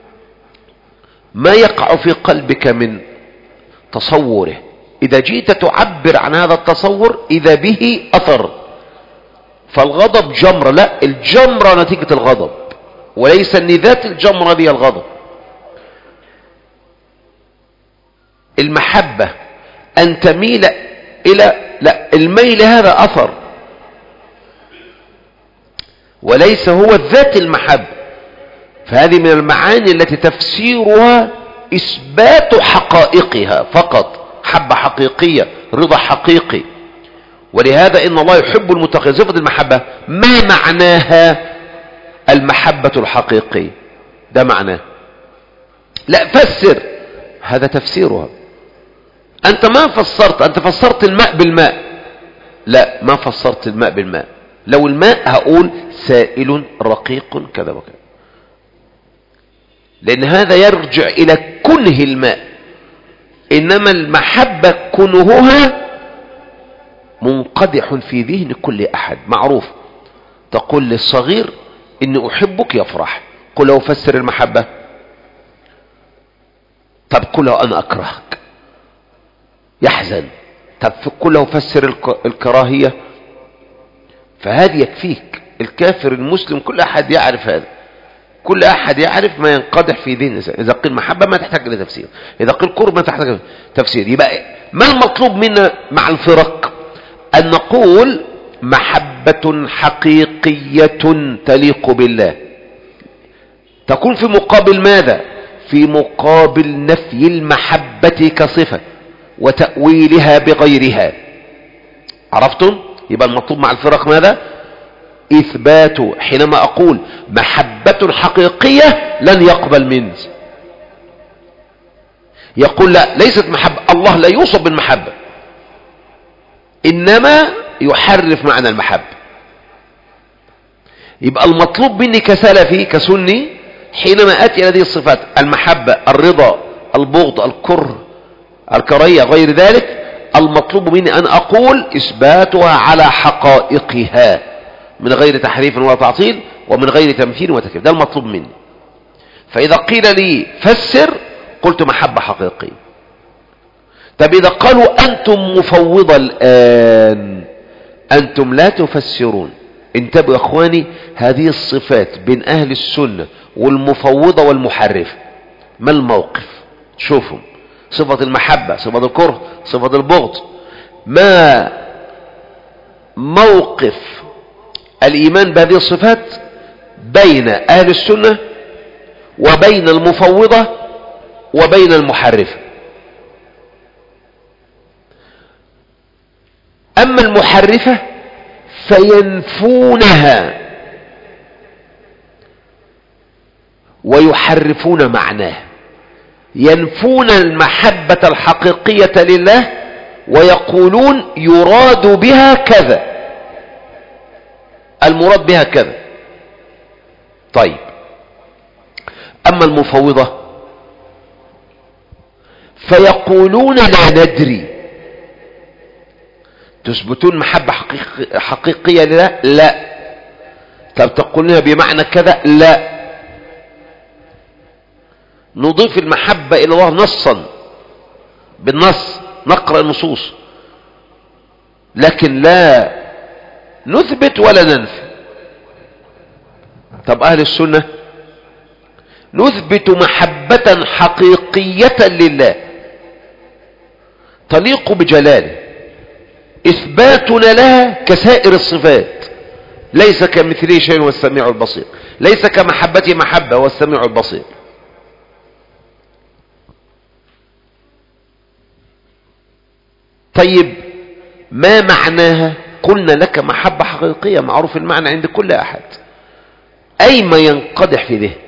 ما يقع في قلبك من تصوره. إذا جئت تعبر عن هذا التصور إذا به أثر. فالغضب جمرة، لا الجمرة نتيجة الغضب. وليس أن ذات الجمرة هي الغضب. المحبة أن تميل لا، الميل هذا أثر وليس هو ذات المحبة. فهذه من المعاني التي تفسيرها إثبات حقائقها فقط، حبة حقيقية، رضا حقيقي. ولهذا إن الله يحب المتقين. صفة المحبة ما معناها؟ المحبة الحقيقية، ده معناه. لا فسر، هذا تفسيرها. أنت ما فسرت، أنت فسرت الماء بالماء. لا، ما فسرت الماء بالماء. لو الماء هقول سائل رقيق كذا وكذا، لأن هذا يرجع إلى كنه الماء. إنما المحبة كنهها منقدح في ذهن كل أحد، معروف. تقول للصغير إني أحبك يفرح، قل له فسر المحبة. طب قل له أنا أكرهك يحزن. طب قل له فسر الكراهية. فهذه يكفيك. الكافر المسلم كل أحد يعرف هذا، كل أحد يعرف ما ينقدح في ذهن الإنسان. إذا قيل محبة ما تحتاج إلى تفسير، إذا قيل قرب ما تحتاج إلى تفسير. يبقى ما المطلوب منا مع الفرق؟ أن نقول محبة حقيقية تليق بالله، تكون في مقابل ماذا؟ في مقابل نفي المحبة كصفة وتأويلها بغيرها. عرفتم؟ يبقى المطلوب مع الفرق ماذا؟ إثبات. حينما أقول محبة حقيقية لن يقبل مني، يقول لا ليست محبة، الله لا يوصف بالمحبة، إنما يحرف معنى المحبة. يبقى المطلوب مني كسلفي كسني حينما أتي هذه الصفات، المحبة، الرضا، البغض، الكره، الكراهية، غير ذلك، المطلوب مني أن أقول إثباتها على حقائقها من غير تحريف ولا تعطيل ومن غير تمثيل وتكييف. ده المطلوب مني. فإذا قيل لي فسر قلت محبة حقيقية. طب إذا قالوا أنتم مفوضة الآن، أنتم لا تفسرون. انتبهوا يا أخواني، هذه الصفات بين أهل السنة والمفوضة والمحرف. ما الموقف؟ شوفوا صفة المحبة، صفة الكره، صفة البغض، ما موقف الإيمان بهذه الصفات بين أهل السنة وبين المفوضة وبين المحرفة؟ أما المحرفة فينفونها ويحرفون معناه، ينفون المحبة الحقيقية لله ويقولون يراد بها كذا، المراد بها كذا. طيب أما المفوضة فيقولون لا ندري. تثبتون محبة حقيقية لله؟ لا. طب تقولونها بمعنى كذا؟ لا. نضيف المحبة إلى الله نصا، بالنص نقرأ النصوص، لكن لا نثبت ولا ننفي. طب أهل السنة نثبت محبة حقيقية لله تليق بجلاله، إثباتنا لها كسائر الصفات، ليس كمثله شيء والسميع البصير، ليس كمحبته محبة والسميع البصير. طيب ما معناها؟ قلنا لك محبة حقيقية، معروف المعنى عند كل أحد، أي ما ينقدح في ذهن.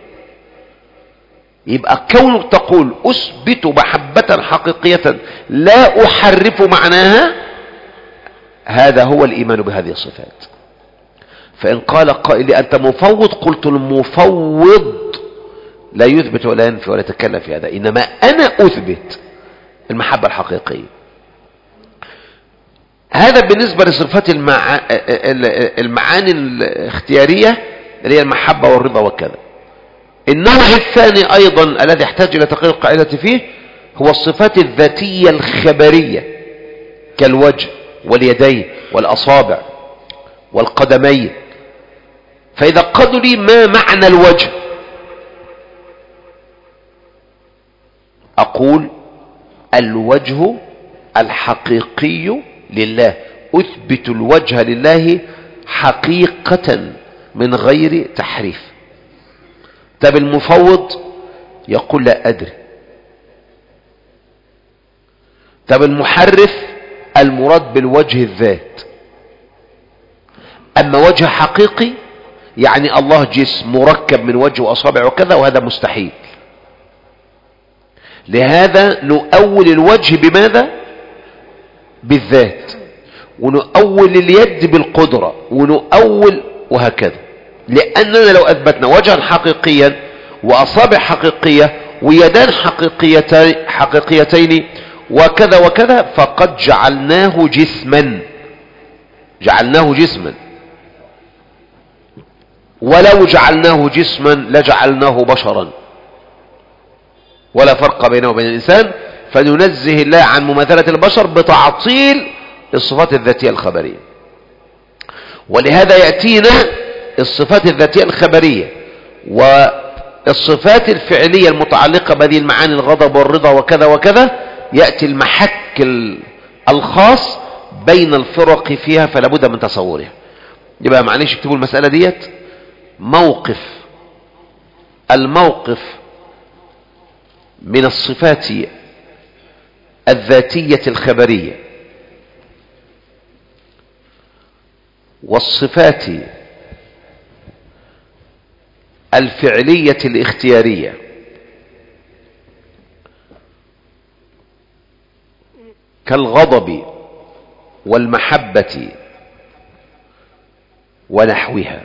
يبقى كونك تقول أثبت محبة حقيقية لا أحرف معناها، هذا هو الإيمان بهذه الصفات. فإن قال قائل أنت مفوض، قلت المفوض لا يثبت ولا ينفي ولا يتكلم في هذا، إنما أنا أثبت المحبة الحقيقية. هذا بالنسبة لصفات المعاني الاختيارية اللي هي المحبة والرضا وكذا. النوع الثاني أيضا الذي يحتاج إلى تقرير القاعدة فيه هو الصفات الذاتية الخبرية كالوجه واليدين والأصابع والقدمين. فإذا قالوا لي ما معنى الوجه، أقول الوجه الحقيقي لله، أثبت الوجه لله حقيقة من غير تحريف. طب المفوض يقول لا أدري. طب المحرف المراد بالوجه الذات. أما وجه حقيقي يعني الله جسم مركب من وجه وأصابع وكذا، وهذا مستحيل. لهذا نؤول الوجه بماذا؟ بالذات، ونؤول اليد بالقدرة، ونؤول وهكذا. لأننا لو أثبتنا وجها حقيقيا وأصابع حقيقية ويدان حقيقيتين وكذا وكذا فقد جعلناه جسما. ولو جعلناه جسما لجعلناه بشرا، ولا فرق بينه وبين الإنسان. فننزه الله عن مماثلة البشر بتعطيل الصفات الذاتية الخبرية. ولهذا يأتينا الصفات الذاتية الخبرية والصفات الفعلية المتعلقة بهذه المعاني، الغضب والرضا وكذا وكذا، يأتي المحك الخاص بين الفرق فيها، فلا بد من تصورها. يبقى معلش اكتبوا المسألة ديت. الموقف من الصفات الذاتية الخبرية والصفات الفعلية الاختيارية كالغضب والمحبة ونحوها،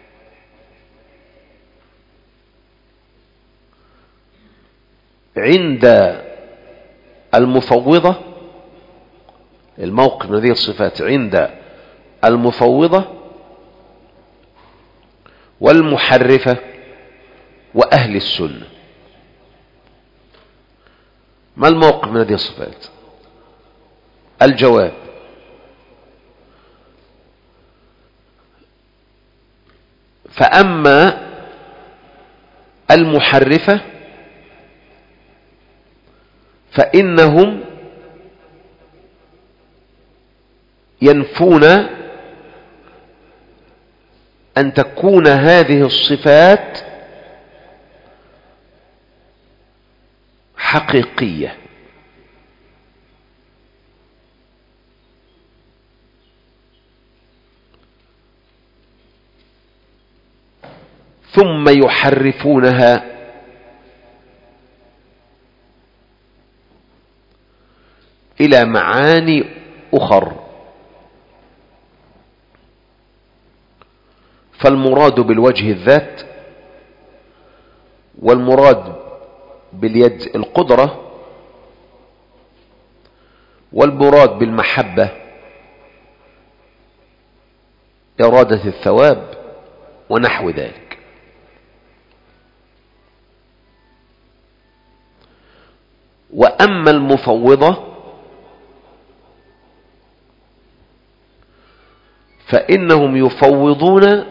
عند المفوضة، الموقف من هذه الصفات عند المفوضة والمحرفة وأهل السنة. ما الموقف من هذه الصفات؟ الجواب: فأما المحرفة فإنهم ينفون أن تكون هذه الصفات حقيقية، ثم يحرفونها إلى معاني أخر. فالمراد بالوجه الذات، والمراد باليد القدرة، والمراد بالمحبة إرادة الثواب ونحو ذلك. وأما المفوضة فإنهم يفوضون،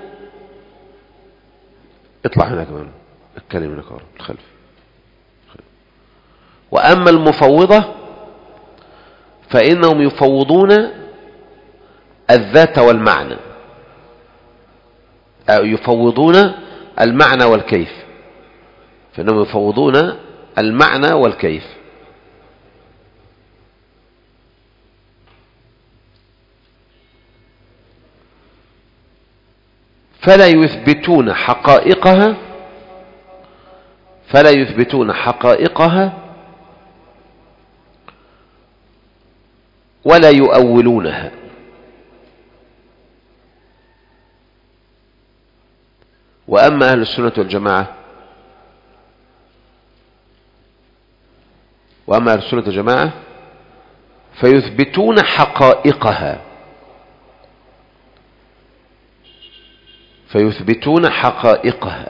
اطلع هنا كمان، اتكلم هنا كمان الخلف. وأما المفوضة فإنهم يفوضون الذات والمعنى، أو يفوضون المعنى والكيف، فإنهم يفوضون المعنى والكيف. فلا يثبتون حقائقها ولا يؤولونها. وأما أهل السنة والجماعة فيثبتون حقائقها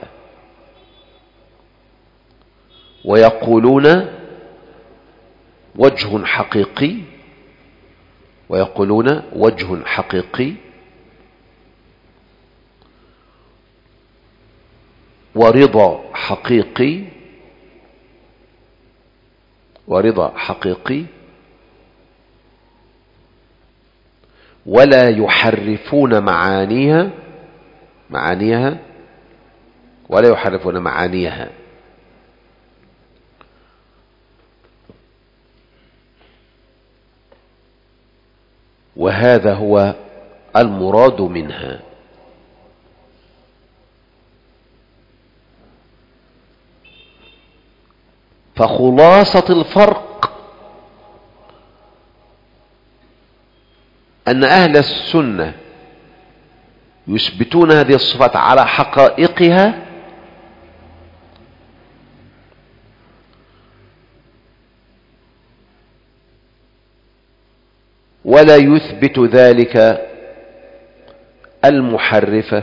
ويقولون وجه حقيقي ورضا حقيقي ورضا حقيقي، ولا يحرفون معانيها ولا يحرفون معانيها. وهذا هو المراد منها. فخلاصة الفرق أن أهل السنة يثبتون هذه الصفات على حقائقها، ولا يثبت ذلك المحرفة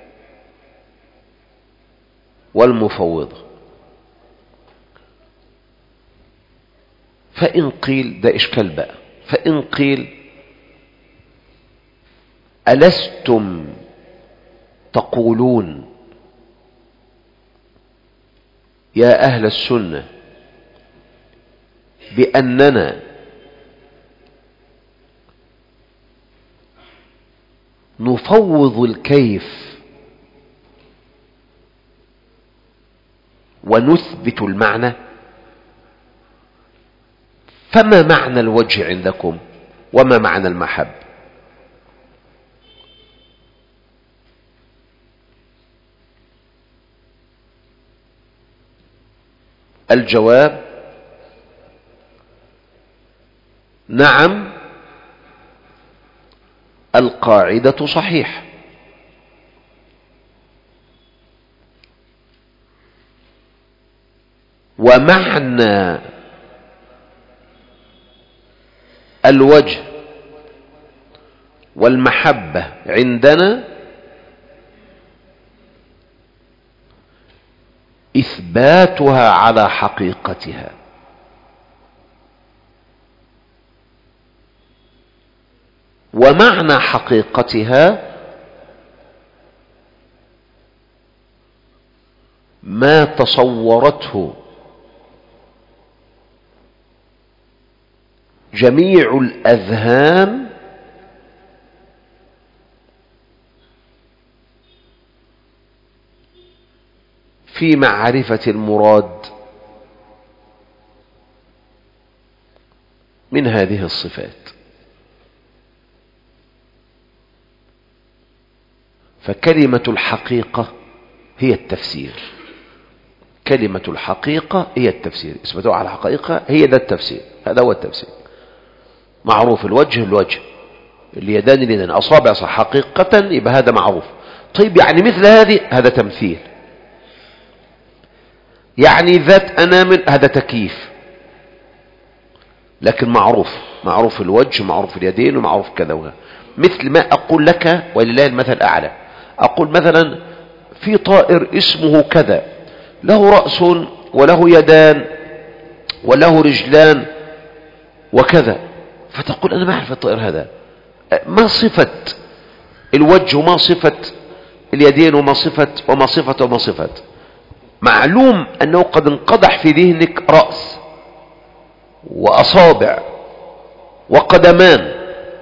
والمفوضة. فإن قيل، ده إشكال بقى، فإن قيل ألستم تقولون يا أهل السنة بأننا نفوض الكيف ونثبت المعنى؟ فما معنى الوجه عندكم وما معنى المحب؟ الجواب: نعم، القاعدة صحيح، ومعنى الوجه والمحبة عندنا إثباتها على حقيقتها. ومعنى حقيقتها ما تصورته جميع الأذهان في معرفة المراد من هذه الصفات. فكلمة الحقيقة هي التفسير، كلمة الحقيقة هي التفسير، اثبتوها على الحقيقة، هي ده التفسير، هذا هو التفسير. معروف الوجه، اليدان، أصابع حقيقة، يبقى هذا معروف. طيب يعني مثل هذا تمثيل، يعني ذات أنامل، هذا تكييف، لكن معروف الوجه، معروف اليدين، ومعروف كذا وهذا. مثل ما أقول لك ولله المثل الأعلى، أقول مثلا في طائر اسمه كذا، له رأس وله يدان وله رجلان وكذا، فتقول أنا ما أعرف الطائر هذا، ما صفة الوجه وما صفة اليدين وما صفة. معلوم أنه قد انقضح في ذهنك رأس وأصابع وقدمان،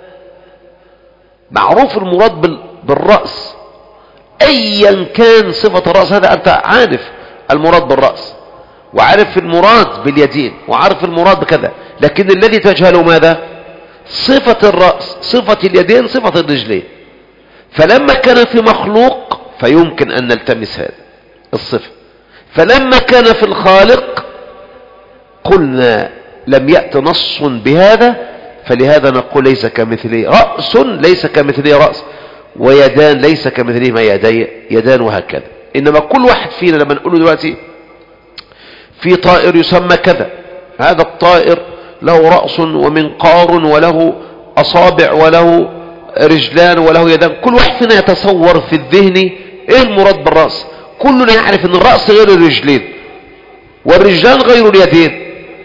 معروف المراد بالرأس، أيا كان صفة الرأس، هذا أنت عارف المراد بالرأس، وعارف المراد باليدين، وعارف المراد بكذا، لكن الذي تجهله ماذا؟ صفة الرأس، صفة اليدين، صفة الرجلين. فلما كان في مخلوق فيمكن أن نلتمس هذا الصفة، فلما كان في الخالق قلنا لم يأت نص بهذا، فلهذا نقول ليس كمثله رأس، ليس كمثله رأس، ويدان ليس كمثله ما يدان، وهكذا. إنما كل واحد فينا لما نقول دلوقتي في طائر يسمى كذا، هذا الطائر له رأس ومنقار وله أصابع وله رجلان وله يدان، كل واحد فينا يتصور في الذهن ايه المراد بالرأس. كلنا يعرف ان الرأس غير الرجلين والرجلان غير اليدين،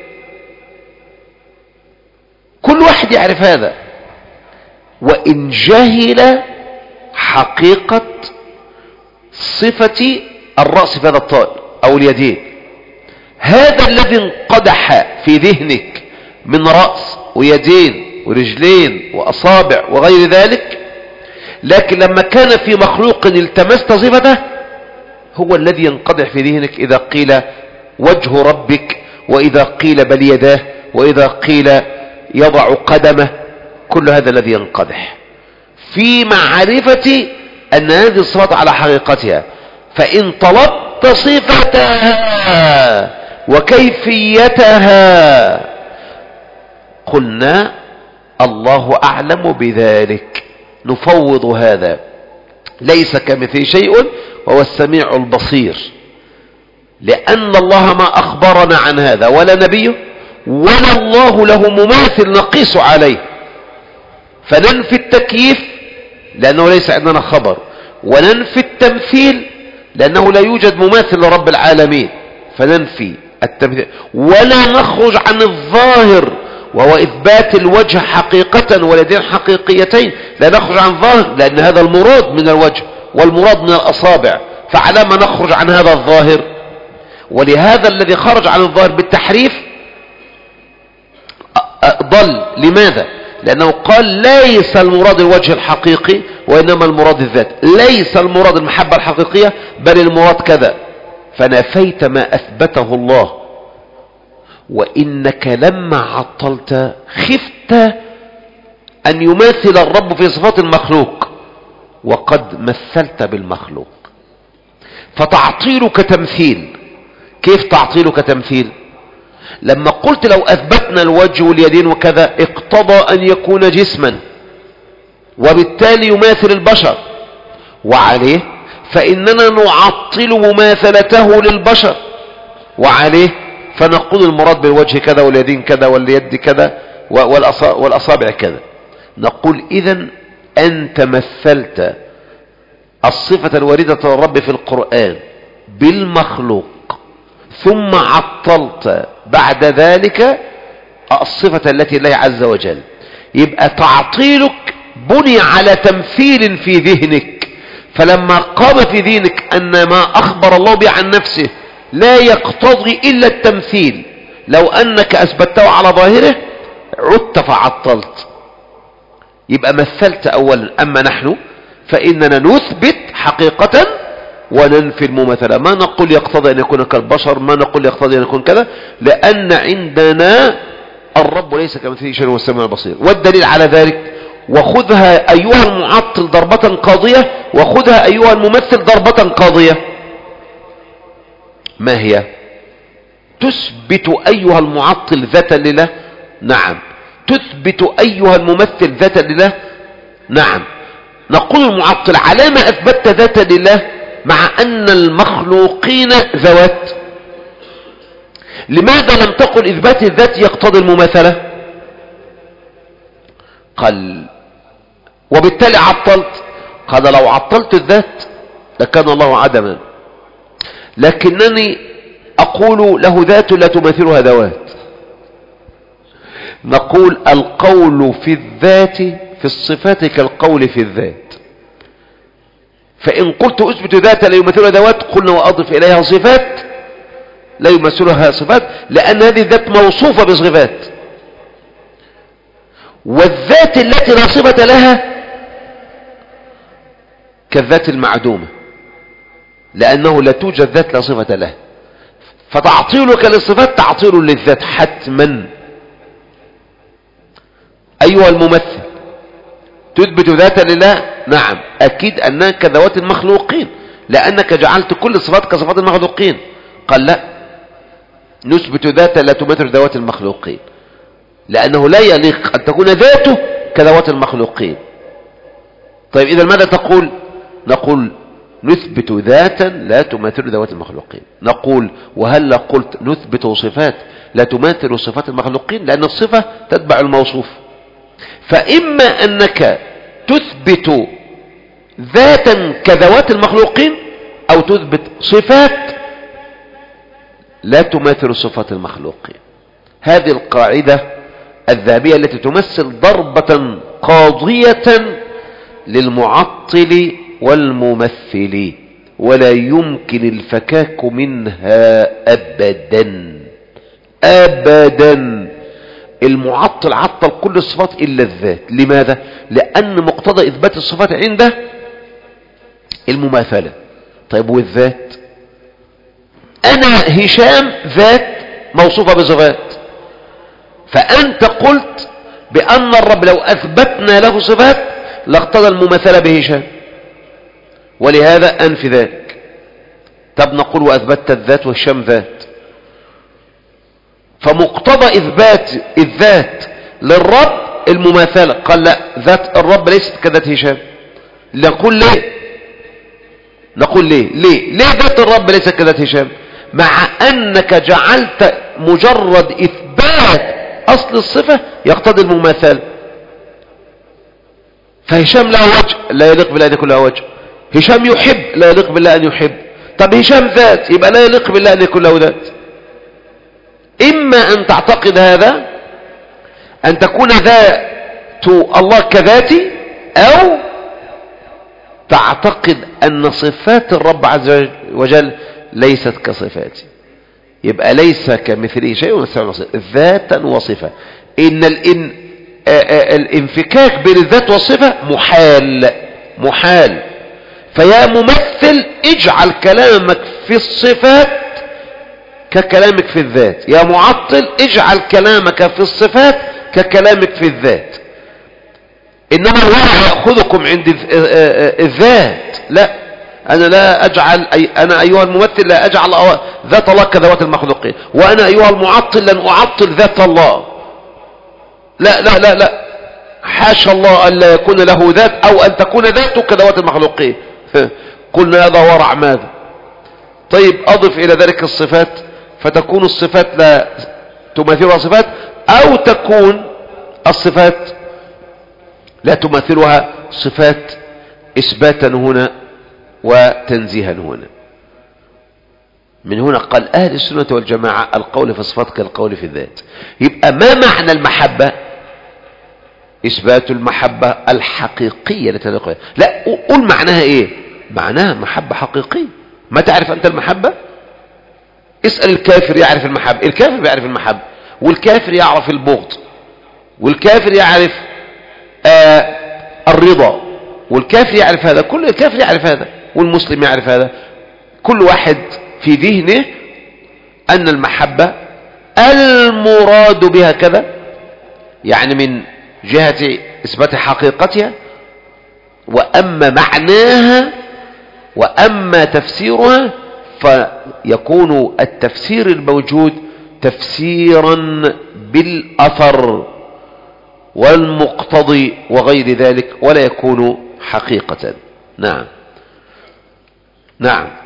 كل واحد يعرف هذا. وإن جهل حقيقة صفة الرأس في هذا الطائر أو اليدين، هذا الذي انقدح في ذهنك من رأس ويدين ورجلين وأصابع وغير ذلك، لكن لما كان في مخلوق التمست صفته هو الذي ينقدح في ذهنك إذا قيل وجه ربك، وإذا قيل بل يداه، وإذا قيل يضع قدمه، كل هذا الذي ينقدح في معرفة أن هذه الصفات على حقيقتها. فإن طلبت صفتها وكيفيتها قلنا الله أعلم بذلك، نفوض هذا، ليس كمثله شيء وهو السميع البصير، لأن الله ما أخبرنا عن هذا ولا نبيه ولا الله له مماثل نقيس عليه، فننفي التكييف لأنه ليس عندنا خبر، وننفي التمثيل لأنه لا يوجد مماثل لرب العالمين، فننفي التمثيل، ولا نخرج عن الظاهر وهو إثبات الوجه حقيقة واليدين حقيقيتين، لا نخرج عن الظاهر لأن هذا المراد من الوجه والمراد من الأصابع، فعلى ما نخرج عن هذا الظاهر. ولهذا الذي خرج عن الظاهر بالتحريف ضل. لماذا؟ لأنه قال ليس المراد الوجه الحقيقي وإنما المراد الذات، ليس المراد المحبة الحقيقية بل المراد كذا، فنفيت ما أثبته الله. وإنك لما عطلت خفت أن يماثل الرب في صفات المخلوق وقد مثلت بالمخلوق، فتعطيلك تمثيل. كيف تعطيلك تمثيل؟ لما قلت لو أثبتنا الوجه واليدين وكذا اقتضى أن يكون جسما وبالتالي يماثل البشر، وعليه فإننا نعطل مماثلته للبشر، وعليه فنقول المراد بالوجه كذا واليدين كذا واليد كذا والأصابع كذا. نقول إذن أنت مثلت الصفة الواردة للرب في القرآن بالمخلوق، ثم عطلت بعد ذلك الصفة التي لله عز وجل. يبقى تعطيلك بني على تمثيل في ذهنك، فلما قام في ذهنك أن ما أخبر الله به عن نفسه لا يقتضي إلا التمثيل، لو أنك أثبته على ظاهره عدت فعطلت، يبقى مثلت أولا. أما نحن فإننا نثبت حقيقة وننفي المماثلة، ما نقول يقتضي أن يكون كالبشر، ما نقول يقتضي أن يكون كذا، لأن عندنا الرب ليس كمثله شيء وهو السميع البصير. والدليل على ذلك وخذها أيها المعطل ضربة قاضية، وخذها أيها الممثل ضربة قاضية. ما هي؟ تثبت أيها المعطل ذاتا لله؟ نعم. تثبت أيها الممثل ذاتا لله؟ نعم. نقول المعطل على ما أثبت ذاتا لله مع أن المخلوقين ذوات، لماذا لم تقل إثبات الذات يقتضي المماثلة؟ قال وبالتالي عطلت. قال لو عطلت الذات لكان الله عدما، لكنني أقول له ذات لا تماثلها ذوات. نقول القول في الذات في الصفات كالقول في الذات، فإن قلت أثبت ذات لا يماثلها ذوات قلنا وأضف إليها صفات لا يماثلها صفات، لأن هذه الذات موصوفة بصفات، والذات التي لا صفة لها كالذات المعدومة، لأنه لا توجد ذات لا صفة لها، فتعطيلك للصفات تعطيل للذات حتما. أيها الممثل تثبت ذاتا لله؟ نعم أكيد أنها كذوات المخلوقين، لأنك جعلت كل الصفات كصفات المخلوقين. قال لا، نثبت ذاتا لا تماثل ذوات المخلوقين، لأنه لا يليق أن تكون ذاته كذوات المخلوقين. طيب إذا ماذا تقول؟ نقول نثبت ذاتا لا تماثل ذوات المخلوقين. نقول وهل قلت نثبت صفات لا تماثل صفات المخلوقين؟ لأن الصفة تتبع الموصوف، فإما أنك تثبت ذاتا كذوات المخلوقين أو تثبت صفات لا تماثل صفات المخلوقين. هذه القاعدة الذهبية التي تمثل ضربة قاضية للمعطل والممثل، ولا يمكن الفكاك منها أبدا أبدا. المعطل عطل كل الصفات إلا الذات. لماذا؟ لأن مقتضى إثبات الصفات عنده المماثلة. طيب والذات؟ أنا هشام ذات موصوفة بصفات، فأنت قلت بأن الرب لو أثبتنا له صفات لاقتضى المماثلة بهشام، ولهذا أنفي ذلك. طب نقول وأثبتت الذات وهشام ذات، فمقتضى إثبات الذات للرب المماثلة. قال لا، ذات الرب ليست كذات هشام. نقول ليه ذات الرب ليست كذات هشام؟ مع أنك جعلت مجرد إثبات أصل الصفة يقتضي المماثلة. فهشام له وجه لا يليق بالله أن يكون له وجه، هشام يحب لا يليق بالله أن يحب. طب هشام ذات يبقى لا يليق بالله أن يكون له ذات. إما أن تعتقد هذا، أن تكون ذات الله كذاتي، أو تعتقد أن صفات الرب عز وجل ليست كصفاتي. يبقى ليس كمثله شيء ونسمع ذاتا وصفة. إن الانفكاك بين الذات والصفة محال. فيا ممثل اجعل كلامك في الصفات ككلامك في الذات، يا معطل اجعل كلامك في الصفات ككلامك في الذات. إنما الورع يأخذكم عند الذات. لا، أنا لا أجعل أنا أيها الممثل لا أجعل ذات الله كذوات المخلوقين، وأنا أيها المعطل لن أعطل ذات الله. لا لا لا لا، حاشا الله أن لا يكون له ذات أو أن تكون ذاته كذوات المخلوقين. قلنا هذا ورع. ماذا؟ طيب أضف إلى ذلك الصفات، فتكون الصفات لا تماثلها صفات، أو تكون الصفات لا تماثلها صفات إثباتا هنا وتنزيها هنا. من هنا قال أهل السنة والجماعة القول في الصفات كالقول في الذات. يبقى ما معنى المحبة؟ إثبات المحبة الحقيقية لتلقيها. لا، قول معناها إيه؟ معناها محبة حقيقية. ما تعرف أنت المحبة؟ اسأل الكافر يعرف المحبة. الكافر بيعرف المحبة، والكافر يعرف البغض، والكافر يعرف الرضا، والكافر يعرف هذا، كل الكافر يعرف هذا، والمسلم يعرف هذا. كل واحد في ذهنه أن المحبة المراد بها كذا، يعني من جهة إثبات حقيقتها، وأما معناها وأما تفسيرها فيكون التفسير الموجود تفسيرا بالأثر والمقتضي وغير ذلك، ولا يكون حقيقة. نعم نعم.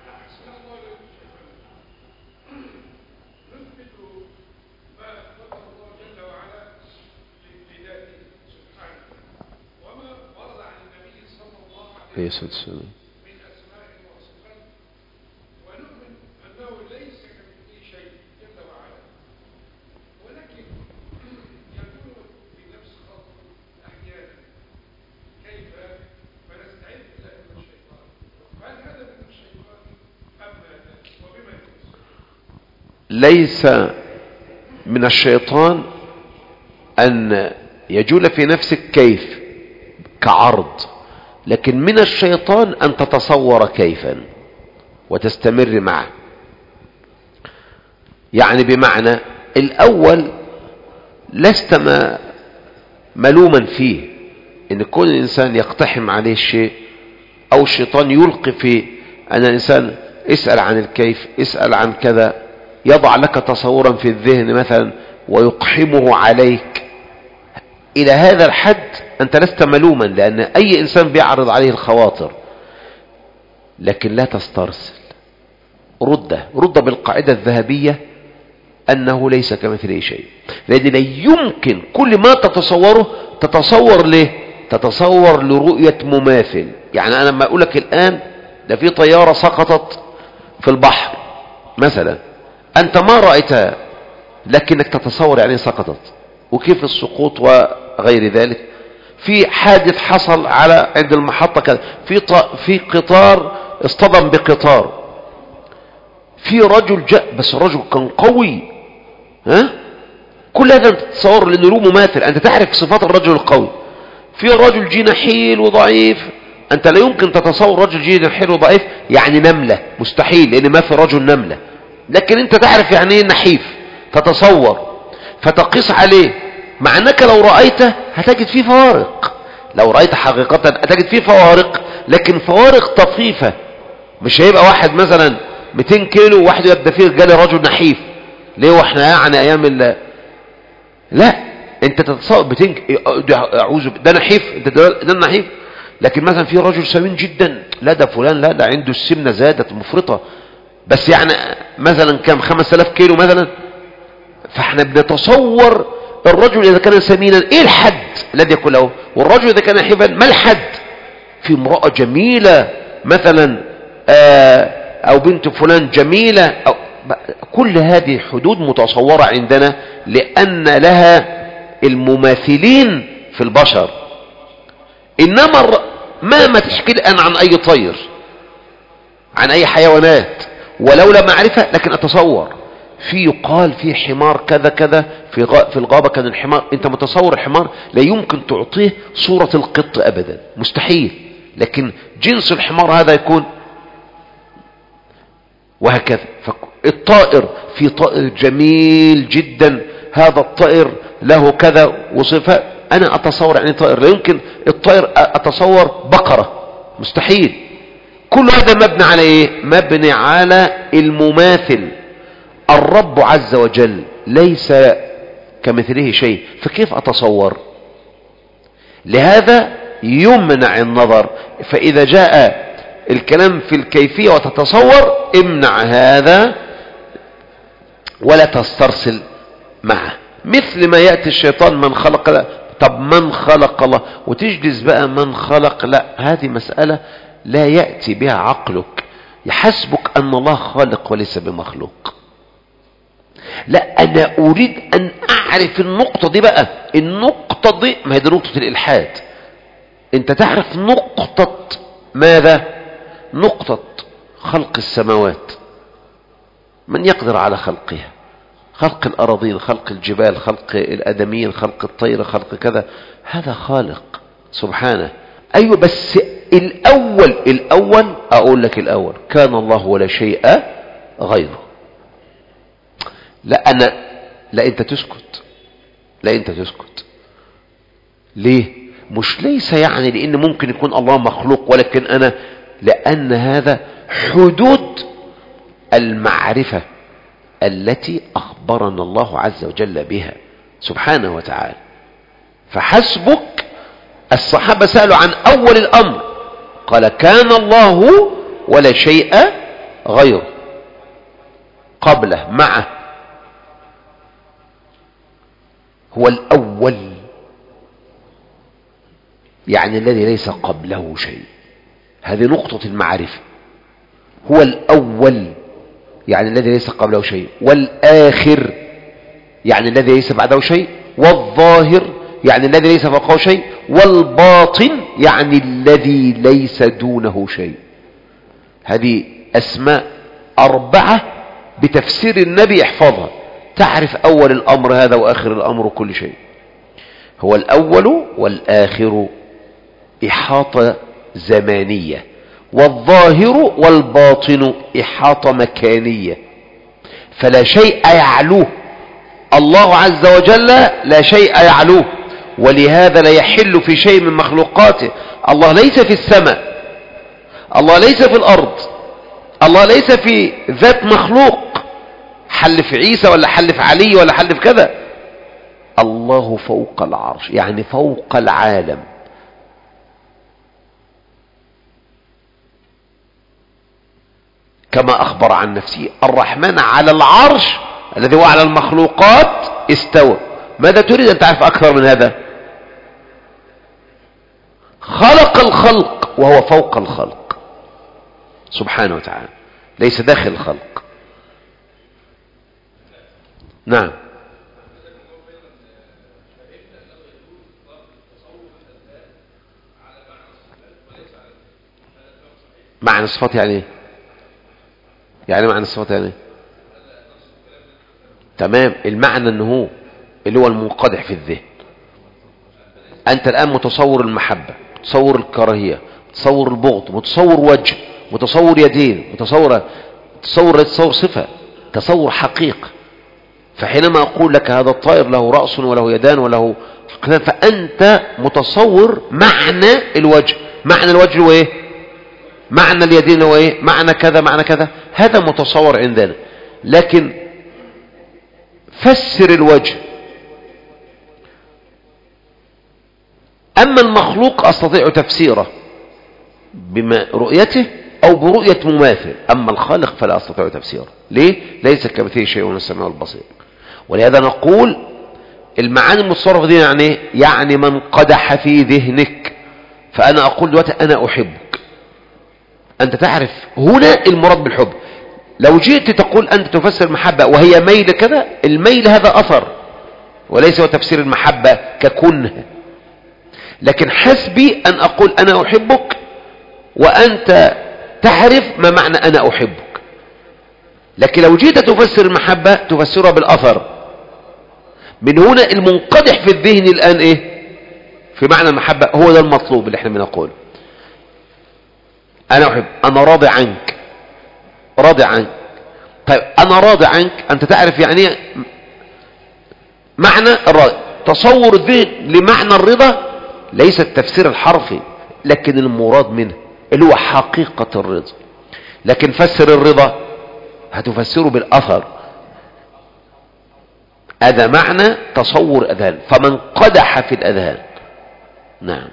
عليه الصلاة والسلام من أسماء وصفات، ونؤمن أنه ليس كمثله شيء جل وعلا، ولكن يكون بنفس خلقه أحيانا. كيف؟ فنستعيذ بالله من الشيطان. هل هذا من الشيطان أم ماذا؟ وبما يوصف؟ ليس من الشيطان أن يجول في نفسك كيف كعرض، لكن من الشيطان أن تتصور كيفا وتستمر معه. يعني بمعنى الأول لست ملوما فيه، إن كل إنسان يقتحم عليه الشيء أو الشيطان يلقي فيه أن الإنسان اسأل عن الكيف، اسأل عن كذا، يضع لك تصورا في الذهن مثلا ويقحمه عليك. إلى هذا الحد أنت لست ملوما، لأن أي إنسان بيعرض عليه الخواطر، لكن لا تسترسل. رد بالقاعدة الذهبية أنه ليس كمثله شيء، لأن لا يمكن كل ما تتصوره تتصور ليه؟ تتصور لرؤية مماثل. يعني أنا لما أقول لك الآن ده في طيارة سقطت في البحر مثلا، أنت ما رأيتها، لكنك تتصور يعني سقطت وكيف السقوط وغير ذلك. في حادث حصل عند المحطة كذا، في قطار اصطدم بقطار، في رجل جاء، بس الرجل كان قوي ها؟ كل هذا تتصور لأنه له مماثل. أنت تعرف صفات الرجل القوي. في رجل جناحيل وضعيف، أنت لا يمكن تتصور رجل جناحيل وضعيف يعني نملة، مستحيل، لأن ما في رجل نملة. لكن أنت تعرف يعني ايه نحيف، تتصور فتقيس عليه، مع أنك لو رأيته هتجد فيه فوارق، لو رأيت حقيقة هتجد فيه فوارق، لكن فوارق طفيفة. مش هيبقى واحد مثلا 200 كيلو وواحد يبدأ فيه جالي رجل نحيف. ليه؟ واحنا يعني ايام لا، انت تتصور اعوذ ده نحيف، ده نحيف. لكن مثلا في رجل سمين جدا، لا ده فلان لا ده عنده السمنة زادت مفرطة، بس يعني مثلا كم 5000 كيلو مثلا. فاحنا بنتصور الرجل اذا كان سمينا ايه الحد الذي يكون له، والرجل اذا كان نحيفا ما الحد. في امرأة جميلة مثلا او بنت فلان جميلة أو كل هذه حدود متصورة عندنا لأن لها المماثلين في البشر. إنما ما تحكي الآن عن أي طير، عن أي حيوانات ولولا معرفة، لكن أتصور يقال في حمار كذا كذا في الغابة كان الحمار. أنت متصور الحمار لا يمكن تعطيه صورة القط أبدا، مستحيل، لكن جنس الحمار هذا يكون وهكذا. الطائر في طائر جميل جدا، هذا الطائر له كذا وصفة، أنا أتصور يعني طائر، لا يمكن الطائر أتصور بقرة، مستحيل. كل هذا مبني على إيه؟ مبني على المماثل. الرب عز وجل ليس كمثله شيء، فكيف أتصور؟ لهذا يمنع النظر. فإذا جاء الكلام في الكيفية وتتصور، امنع هذا ولا تسترسل معه. مثل ما يأتي الشيطان من خلق لا. طب من خلق الله وتجلس بقى من خلق لا، هذه مسألة لا يأتي بها عقلك. يحسبك أن الله خالق وليس بمخلوق. لا، أنا أريد أن أعرف النقطة دي بقى. النقطة دي ما هي دي نقطة الإلحاد. أنت تعرف نقطة ماذا؟ نقطة خلق السماوات، من يقدر على خلقها، خلق الأراضين، خلق الجبال، خلق الأدميين، خلق الطير، خلق كذا، هذا خالق سبحانه. أيوة، بس الأول أقول لك الأول كان الله ولا شيء غيره. لا أنت تسكت، لا أنت تسكت. ليه؟ مش ليس يعني لأن ممكن يكون الله مخلوق، ولكن لأن هذا حدود المعرفة التي أخبرنا الله عز وجل بها سبحانه وتعالى. فحسبك. الصحابة سألوا عن أول الأمر، قال كان الله ولا شيء غيره، قبله معه، هو الأول، يعني الذي ليس قبله شيء. هذه نقطة المعرفة. هو الأول يعني الذي ليس قبله شيء، والآخر يعني الذي ليس بعده شيء، والظاهر يعني الذي ليس فوقه شيء، والباطن يعني الذي ليس دونه شيء. هذه أسماء 4 بتفسير النبي، احفظها تعرف أول الأمر هذا وآخر الأمر كل شيء. هو الأول والآخر إحاطة زمانية، والظاهر والباطن إحاطة مكانية. فلا شيء يعلوه الله عز وجل، لا شيء يعلوه، ولهذا لا يحل في شيء من مخلوقاته. الله ليس في السماء، الله ليس في الأرض، الله ليس في ذات مخلوق، حل في عيسى ولا حل في علي ولا حل في كذا. الله فوق العرش، يعني فوق العالم. كما أخبر عن نفسه الرحمن على العرش الذي هو على المخلوقات استوى. ماذا تريد أن تعرف أكثر من هذا؟ خلق الخلق وهو فوق الخلق سبحانه وتعالى، ليس داخل الخلق. نعم. معنى الصفات يعني ايه؟ يعني معنى الصفات يعني ايه؟ تمام. المعنى انه هو اللي هو المنقدح في الذهن. انت الان متصور المحبة، متصور الكراهية، متصور البغض، متصور وجه، متصور يدين، متصور صفة، تصور حقيقة. فحينما اقول لك هذا الطائر له رأس وله يدان وله حقيقة، فانت متصور معنى الوجه. معنى الوجه هو ايه؟ معنى اليدين هو ايه؟ معنى كذا معنى كذا. هذا متصور عندنا. لكن فسر الوجه. اما المخلوق استطيع تفسيره برؤيته او برؤية مماثل. اما الخالق فلا استطيع تفسيره. ليه؟ ليس كمثله شيء من السميع البصير. ولهذا نقول المعاني المتصرفة دي يعني يعني من قدح في ذهنك. فانا اقول دلوقتي انا احبك، انت تعرف هنا المراد بالحب. لو جئت تقول انت تفسر المحبة وهي ميل كذا، الميل هذا اثر وليس هو تفسير المحبة ككنه. لكن حسبي ان اقول انا احبك وانت تعرف ما معنى انا احبك. لكن لو جيت تفسر المحبة تفسرها بالاثر. من هنا المنقدح في الذهن الان ايه في معنى المحبة؟ هو ده المطلوب اللي احنا بنقوله. انا احب، انا راضي عنك، راضي عنك. طيب انا راضي عنك، انت تعرف يعني معنى الراضي. تصور الذهن لمعنى الرضا ليس التفسير الحرفي، لكن المراد منه اللي هو حقيقة الرضا. لكن فسر الرضا هتفسره بالاثر. هذا معنى تصور اذهان. فمن قدح في الاذهان. نعم.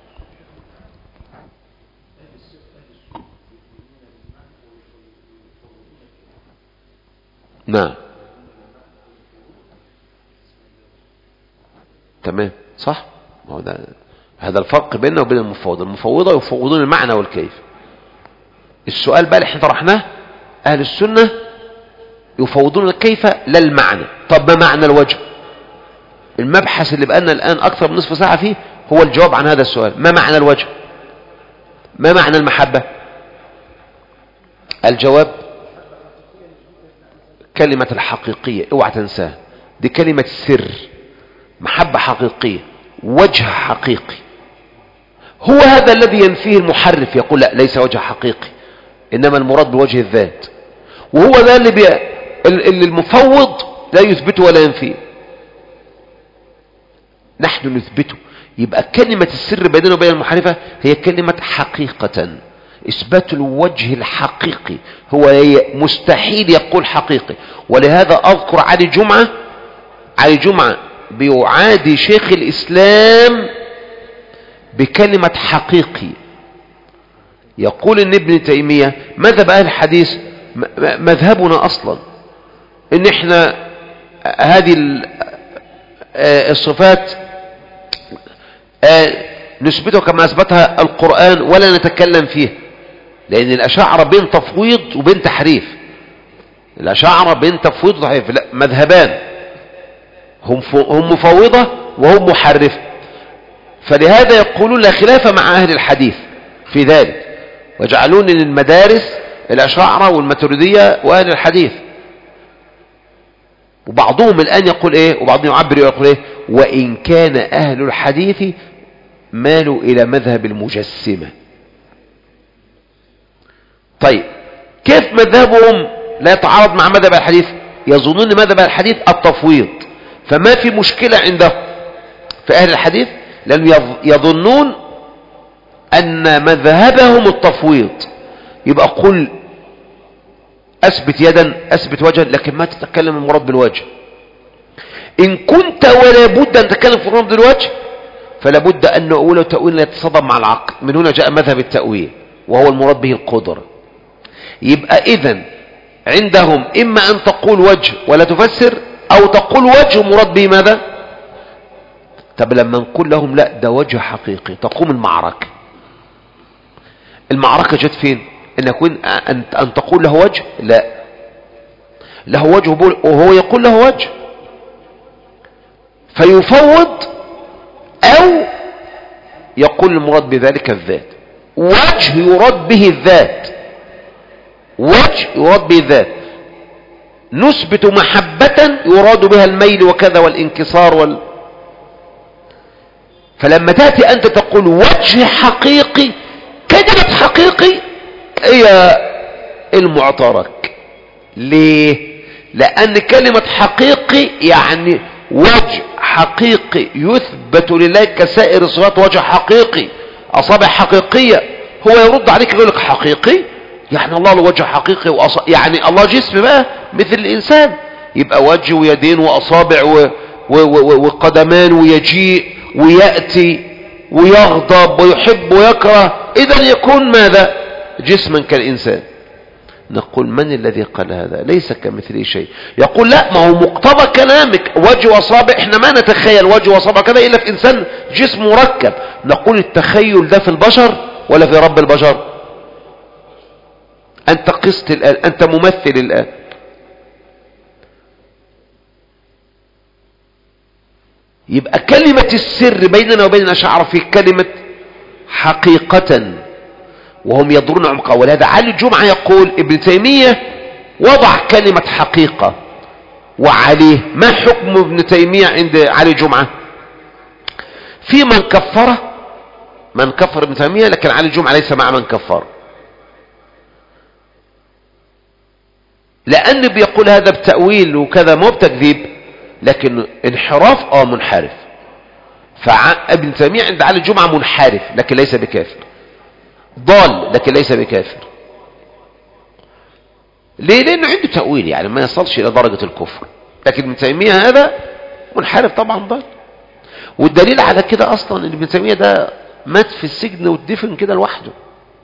نعم تمام صح. هذا الفرق بيننا وبين المفوضة. المفوضة يفوضون المعنى والكيف. السؤال بقى اللي احنا طرحناه، اهل السنة يفوضون الكيف لا المعنى. طب ما معنى الوجه؟ المبحث اللي بقالنا الان اكثر من نصف ساعة فيه هو الجواب عن هذا السؤال. ما معنى الوجه؟ ما معنى المحبة؟ الجواب كلمة الحقيقية، اوعى تنساها، دي كلمة السر. محبة حقيقية، وجه حقيقي. هو هذا الذي ينفيه المحرف، يقول لا ليس وجه حقيقي انما المراد بوجه الذات. وهو ذا اللي المفوض لا يثبته ولا ينفيه، نحن نثبته. يبقى كلمة السر بيننا وبين المحرفة هي كلمة حقيقة، إثبات الوجه الحقيقي. هو مستحيل يقول حقيقي. ولهذا أذكر علي جمعة بيعادي شيخ الإسلام بكلمة حقيقي. يقول ان ابن تيمية مذهب أهل الحديث مذهبنا أصلا ان احنا هذه الصفات نثبتها كما أثبتها القرآن ولا نتكلم فيه. لأن الأشاعرة بين تفويض وبين تحريف. الأشاعرة بين تفويض وتحريف. لا، مذهبان، هم مفوضة وهم محرف. فلهذا يقولون لا خلاف مع أهل الحديث في ذلك، وجعلون المدارس الأشاعرة والماتريدية وأهل الحديث. وبعضهم الآن يقول ايه، وبعضهم يعبر يقول ايه، وإن كان أهل الحديث مالوا إلى مذهب المجسمة. طيب كيف مذهبهم لا يتعارض مع مذهب الحديث؟ يظنون مذهب الحديث التفويض، فما في مشكلة عندهم في أهل الحديث، لأن يظنون أن مذهبهم التفويض. يبقى قل أثبت يدا أثبت وجها، لكن ما تتكلم المراد بالوجه. إن كنت ولا بد أن تتكلم في المراد بالوجه فلا بد أن نقول التأويل يتصادم مع العقل. من هنا جاء مذهب التأويل وهو المراد به القدرة. يبقى إذن عندهم إما أن تقول وجه ولا تفسر، أو تقول وجه مراد به ماذا؟ طب لما نقول لهم لا ده وجه حقيقي، تقوم المعركة. المعركة جت فين؟ أن تقول له وجه؟ لا، له وجه وهو يقول له وجه، فيفوض أو يقول المراد بذلك الذات. وجه يراد به الذات، وجه يراد به الذات. نثبت محبة يراد بها الميل وكذا والانكسار فلما تأتي أنت تقول وجه حقيقي، كلمة حقيقي هي المعترك. ليه؟ لأن كلمة حقيقي يعني وجه حقيقي يثبت لله كسائر صفات وجه حقيقي، أصابع حقيقية. هو يرد عليك يقول لك حقيقي يعني الله له وجه حقيقي يعني الله جسم بقى مثل الإنسان، يبقى وجه ويدين وأصابع وقدمان ويجيء ويأتي ويغضب ويحب ويكره، إذن يكون ماذا؟ جسما كالإنسان. نقول من الذي قال هذا؟ ليس كمثله شيء. يقول لا، ما هو مقتضى كلامك وجه وأصابع، احنا ما نتخيل وجه وأصابع كذا إلا في إنسان جسم مركب. نقول التخيل ده في البشر ولا في رب البشر؟ أنت قست الآن، أنت ممثل الآن. يبقى كلمة السر بيننا وبين الأشاعرة في كلمة حقيقة، وهم يضرون عمقا. ولهذا علي الجمعة يقول ابن تيمية وضع كلمة حقيقة وعليه. ما حكم ابن تيمية عند علي الجمعة؟ في من كفره، من كفر ابن تيمية، لكن علي الجمعة ليس مع من كفر، لأن بيقول هذا بتأويل وكذا، مو بتكذيب لكن انحراف منحرف. فابن تيمية عند علي الجمعة منحرف لكن ليس بكافر، ضال لكن ليس بكافر. ليه؟ لأنه عنده تأويل يعني ما يصلش إلى درجة الكفر، لكن ابن تيمية هذا منحرف طبعا ضال. والدليل على كده أصلا ان ابن تيمية ده مات في السجن واتدفن كده لوحده.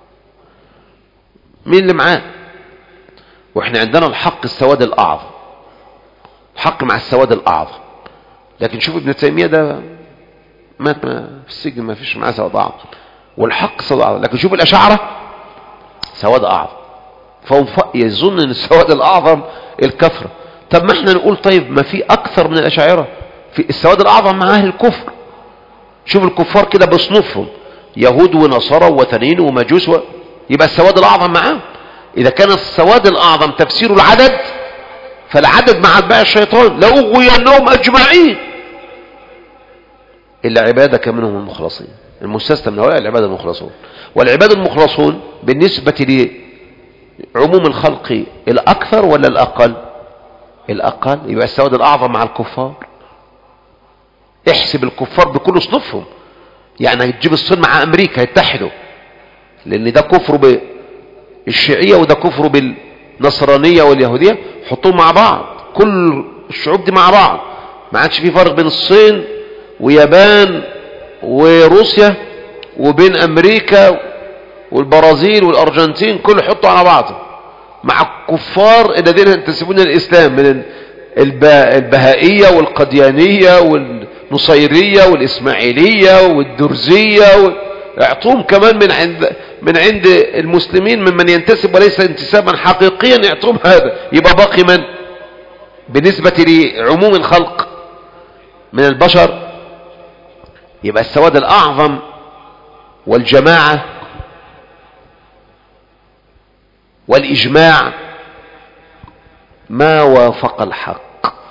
مين اللي معاه؟ واحنا عندنا الحق السواد الأعظم، الحق مع السواد الأعظم. لكن شوف ابن تيمية ده مات في السجن ما فيش معاه سواد أعظم، والحق سواد أعظم. لكن شوف الأشاعرة سواد أعظم، فهم يظن ان السواد الأعظم الكفر. طب ما احنا نقول طيب ما في أكثر من الأشاعرة في السواد الأعظم مع أهل الكفر. شوف الكفار كده بصنفهم، يهود ونصارى ووثنيين ومجوس يبقى السواد الأعظم معاهم. إذا كان السواد الأعظم تفسير العدد، فالعدد مع أتباع الشيطان لأغوينهم أجمعين إلا عبادك منهم المخلصين. المستثنى من هؤلاء العباد المخلصون. والعباد المخلصون بالنسبة لعموم الخلق الأكثر ولا الأقل؟ الأقل. يبقى السواد الأعظم مع الكفار. احسب الكفار بكل صنفهم، يعني هتجيب الصين مع أمريكا يتحدوا، لأن ده كفر بالشيعية وده كفر بالنصرانية واليهودية، حطوهم مع بعض، كل الشعوب دي مع بعض، ما عادش في فرق بين الصين ويابان وروسيا وبين أمريكا والبرازيل والأرجنتين، كله حطوا على بعض مع الكفار الذين ينتسبون الإسلام من البهائية والقديانية والنصيرية والإسماعيلية والدرزية اعطوهم كمان من عند المسلمين ممن ينتسب وليس انتسابا حقيقيا، اعطوهم هذا. يبقى باقي من بالنسبة لعموم الخلق من البشر؟ يبقى السواد الأعظم والجماعة والإجماع ما وافق الحق.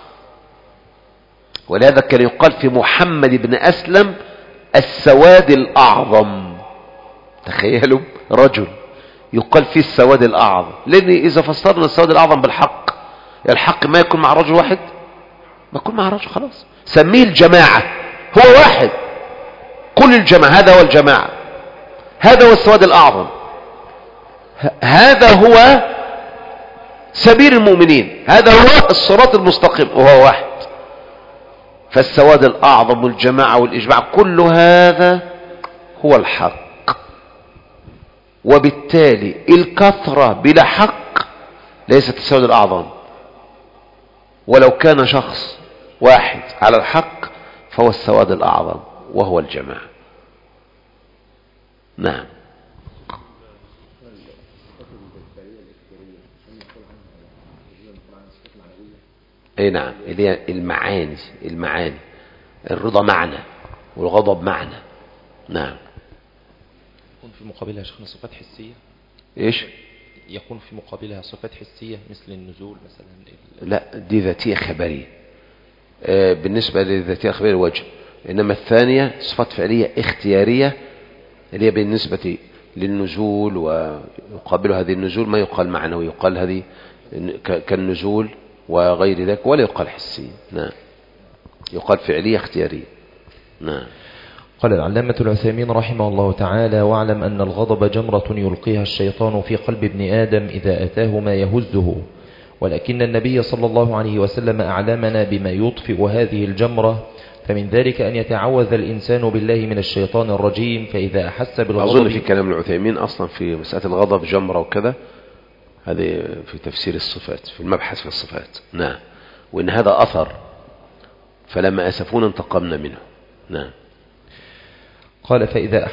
ولهذا كان يقال في محمد بن أسلم السواد الأعظم. تخيلوا رجل يقال فيه السواد الأعظم، لأن إذا فسرنا السواد الأعظم بالحق، الحق ما يكون مع رجل واحد، ما يكون مع رجل خلاص، سميه الجماعة، هو واحد، كل الجماعة، هذا هو الجماعة، هذا هو السواد الأعظم، هذا هو سبيل المؤمنين، هذا هو الصراط المستقيم، وهو واحد. فالسواد الأعظم والجماعة والإجماع كل هذا هو الحق. وبالتالي الكثرة بلا حق ليست السواد الأعظم، ولو كان شخص واحد على الحق فهو السواد الأعظم وهو الجماعة. نعم. اي نعم، اللي هي المعاني. الرضا معنى والغضب معنى. نعم. يكون في مقابلها يا شيخنا صفات حسية. ايش؟ يكون في مقابلها صفات حسية مثل النزول مثلا؟ لا، دي ذاتية خبرية. بالنسبة للذاتية الخبرية الوجه، إنما الثانية صفات فعلية اختيارية اللي هي بالنسبة للنزول، ويقابل هذه النزول ما يقال معنوي، يقال هذه كالنزول وغير ذلك، ولا يقال حسية. نعم، يقال فعلية اختيارية. نعم. قال العلامة العثيمين رحمه الله تعالى: واعلم أن الغضب جمرة يلقيها الشيطان في قلب ابن آدم إذا أتاه ما يهزه، ولكن النبي صلى الله عليه وسلم أعلمنا بما يطفئ هذه الجمرة، فمن ذلك أن يتعوذ الإنسان بالله من الشيطان الرجيم، فإذا أحس بالغضب. أظن في كلام العثيمين أصلا في مسألة الغضب جمرة وكذا، هذه في تفسير الصفات، في المبحث في الصفات. نعم. وإن هذا أثر، فلما أسفونا انتقمنا منه. نعم. قال: فإذا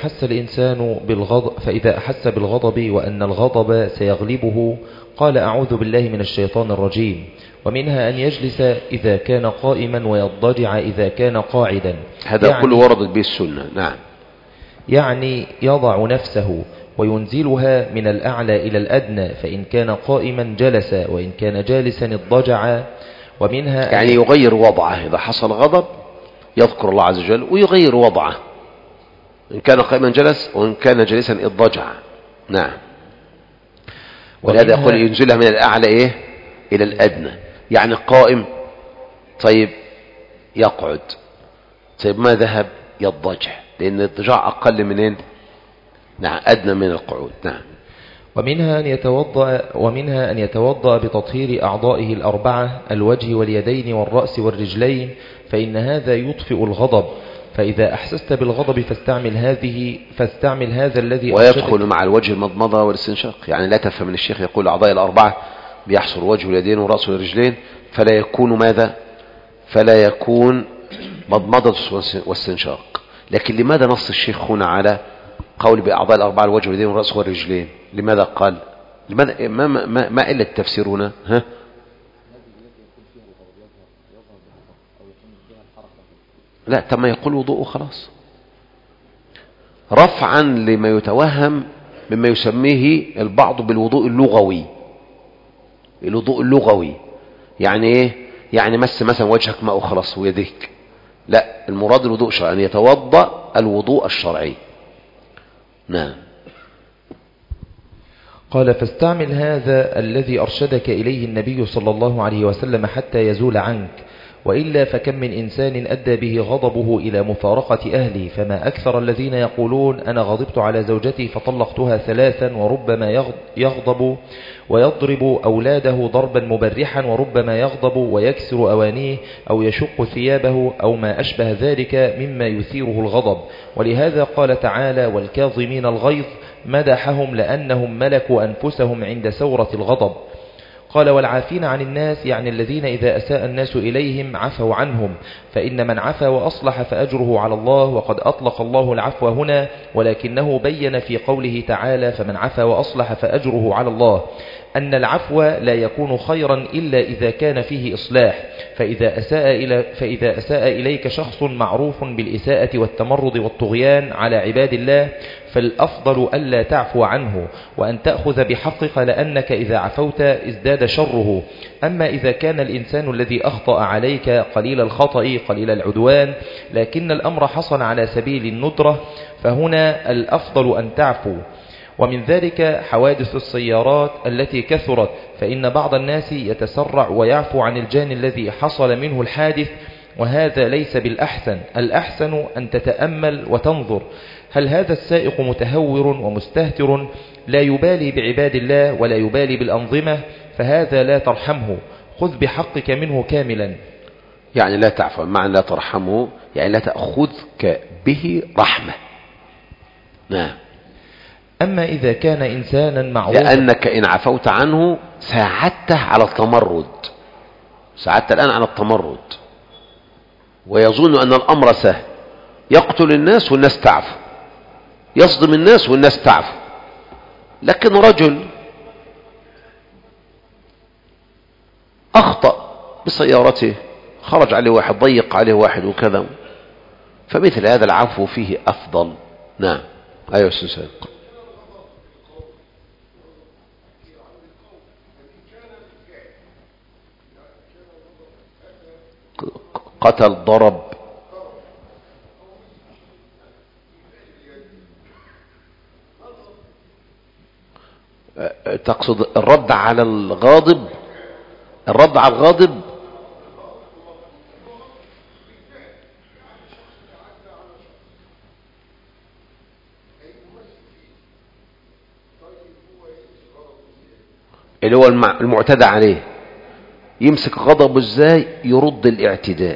أحس بالغضب وأن الغضب سيغلبه قال: أعوذ بالله من الشيطان الرجيم. ومنها أن يجلس إذا كان قائما ويضطجع إذا كان قاعدا. هذا كله وردت به السنة. نعم. يعني يضع نفسه وينزلها من الأعلى إلى الأدنى، فإن كان قائما جلس وإن كان جالسا اضطجع. ومنها يعني يغير وضعه إذا حصل غضب، يذكر الله عز وجل ويغير وضعه، إن كان قائما جلس وإن كان جالسا اضطجع. نعم. ولهذا يقول ينزلها من الأعلى إلى الأدنى، يعني قائم طيب يقعد، طيب ما ذهب يضطجع، لأن الاضطجاع أقل منين؟ نعم، أدنى من القعود. نعم. ومنها أن يتوضأ بتطهير أعضائه الأربعة، الوجه واليدين والرأس والرجلين، فإن هذا يطفئ الغضب. فإذا أحسست بالغضب فاستعمل هذا الذي ويدخل مع الوجه المضمضة والاستنشاق. يعني لا تفهم من الشيخ يقول الأعضاء الأربعة بيحصل الوجه واليدين والرأس والرجلين، فلا يكون ماذا؟ فلا يكون مضمضة واستنشاق. لكن لماذا نص الشيخ هنا على قول بأعضاء الأربعة الوجه واليدين والرأس والرجلين؟ لماذا قال؟ لماذا ما إلا التفسير هنا؟ لا، تم يقول وضوء خلاص، رفعا لما يتوهم مما يسميه البعض بالوضوء اللغوي. الوضوء اللغوي يعني ايه؟ يعني مس مثلا وجهك ماء خلاص ويديك، لا، المراد الوضوء الشرعي، أن يتوضأ الوضوء الشرعي. نعم. قال: فاستعمل هذا الذي أرشدك إليه النبي صلى الله عليه وسلم حتى يزول عنك، وإلا فكم من إنسان أدى به غضبه إلى مفارقة أهله، فما أكثر الذين يقولون أنا غضبت على زوجتي فطلقتها 3، وربما يغضب ويضرب أولاده ضربا مبرحا، وربما يغضب ويكسر أوانيه أو يشق ثيابه أو ما أشبه ذلك مما يثيره الغضب. ولهذا قال تعالى: والكاظمين الغيظ، مدحهم لأنهم ملكوا أنفسهم عند سورة الغضب. قال: والعافين عن الناس، يعني الذين إذا أساء الناس إليهم عفوا عنهم، فإن من عفا وأصلح فأجره على الله. وقد أطلق الله العفو هنا، ولكنه بين في قوله تعالى: فمن عفا وأصلح فأجره على الله، أن العفو لا يكون خيرا إلا إذا كان فيه إصلاح. فإذا أساء إليك شخص معروف بالإساءة والتمرد والطغيان على عباد الله، فالأفضل ألا تعفو عنه وأن تأخذ بحقك، لأنك إذا عفوت ازداد شره. أما إذا كان الإنسان الذي أخطأ عليك قليل الخطأ قليل العدوان، لكن الأمر حصل على سبيل الندرة، فهنا الأفضل أن تعفو. ومن ذلك حوادث السيارات التي كثرت، فإن بعض الناس يتسرع ويعفو عن الجاني الذي حصل منه الحادث، وهذا ليس بالأحسن. الأحسن أن تتأمل وتنظر، هل هذا السائق متهور ومستهتر لا يبالي بعباد الله ولا يبالي بالأنظمة؟ فهذا لا ترحمه، خذ بحقك منه كاملا. يعني لا تعفو، معنى لا ترحمه يعني لا تأخذك به رحمة. نعم. أما إذا كان إنسانا معروفا، لأنك إن عفوت عنه ساعدته على التمرد، ساعدت الآن على التمرد، ويظن أن الأمر سهل، يقتل الناس والناس تعفو، يصدم الناس والناس تعفو. لكن رجل أخطأ بسيارته، خرج عليه واحد، ضيق عليه واحد وكذا، فمثل هذا العفو فيه أفضل. نعم. أيها السيد. قتل ضرب. تقصد الرد على الغاضب؟ الرد على الغاضب اللي هو المعتدى عليه، يمسك غضبه ازاي؟ يرد الاعتداء.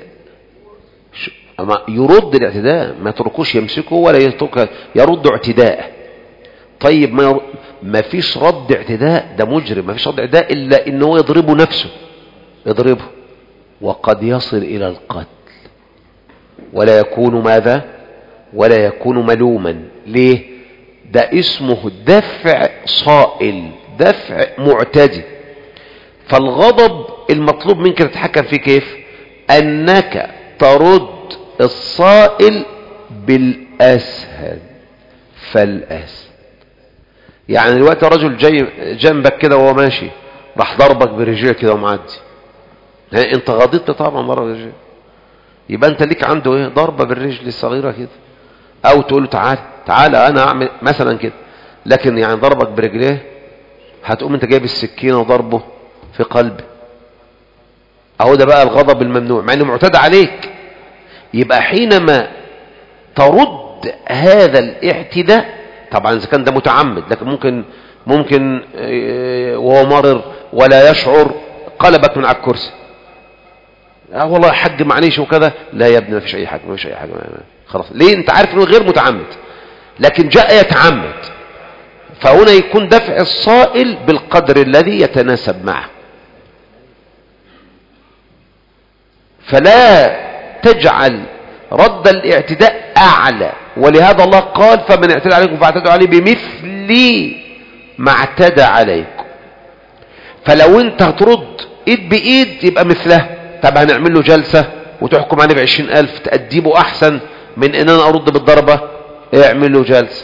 يرد الاعتداء، ما تركوش يمسكه ولا يترك، يرد اعتداء. طيب ما فيش رد اعتداء، ده مجرم. ما فيش رد اعتداء الا انه يضربه نفسه، يضربه، وقد يصل الى القتل ولا يكون ماذا؟ ولا يكون ملوما. ليه؟ ده اسمه دفع صائل، دفع معتدي. فالغضب المطلوب منك تتحكم فيه كيف؟ انك ترد الصائل بالاسهل فالاسهل. يعني دلوقتي رجل جاي جنبك كده وهو ماشي، راح ضربك برجليه كده ومعدي، انت غضبت طبعا مره برجليه، يبقى انت ليك عنده ايه؟ ضربه بالرجل الصغيره كده، او تقول له تعالى انا اعمل مثلا كده. لكن يعني ضربك برجليه، هتقوم انت جايب السكينه وضربه في قلبه. اهو ده بقى الغضب الممنوع، مع انه معتدى عليك. يبقى حينما ترد هذا الاعتداء، طبعا اذا كان ده متعمد، لكن ممكن وهو مرر ولا يشعر قلبك من على الكرسي، والله يا حاج معلش وكذا، لا يا ابني ما فيش اي حاجه، ما فيش اي حاجه، خلاص. ليه؟ انت عارف انه غير متعمد، لكن جاء يتعمد، فهنا يكون دفع الصائل بالقدر الذي يتناسب معه. فلا تجعل رد الاعتداء اعلى، ولهذا الله قال فمن اعتدى عليكم فاعتدوا عليه بمثل ما اعتدى عليكم. فلو انت هترد ايد بايد يبقى مثله. طب هنعمل له جلسة وتحكم عليه ب20,000 تأديبه احسن من ان انا ارد بالضربة، اعمل له جلسة.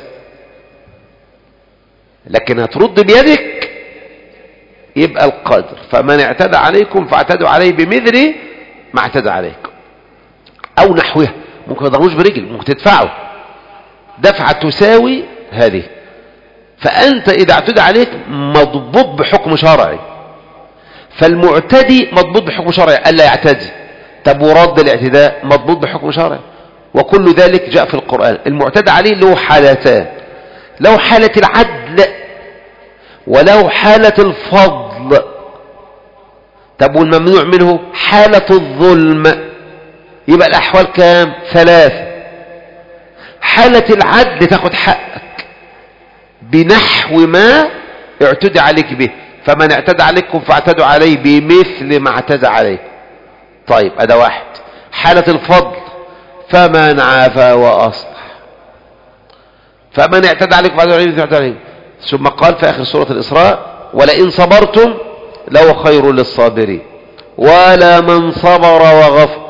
لكن هترد بيدك يبقى القدر فمن اعتدى عليكم فاعتدوا عليه بمثل ما اعتدى عليكم او نحوها. ممكن ما تضربوش برجل، ممكن تدفعه دفعة تساوي هذه. فانت اذا اعتدى عليك مضبوط بحكم شرعي، فالمعتدي مضبوط بحكم شرعي الا يعتدي. طب ورد الاعتداء مضبوط بحكم شرعي، وكل ذلك جاء في القرآن. المعتدى عليه له حالتان، له حالة العدل وله حالة الفضل. طب والممنوع منه حالة الظلم. يبقى الأحوال كام؟ 3. حالة العدل تاخد حقك بنحو ما اعتدى عليك به، فمن اعتدى عليكم فاعتدوا عليه بمثل ما اعتدى عليكم. طيب هذا واحد. حالة الفضل فمن عافى وأصلح، فمن اعتدى عليكم فاعتدوا عليه بمثل ما اعتدى عليكم. ثم قال في آخر سورة الإسراء ولئن صبرتم لهو خير للصابرين ولا من صبر وغفر.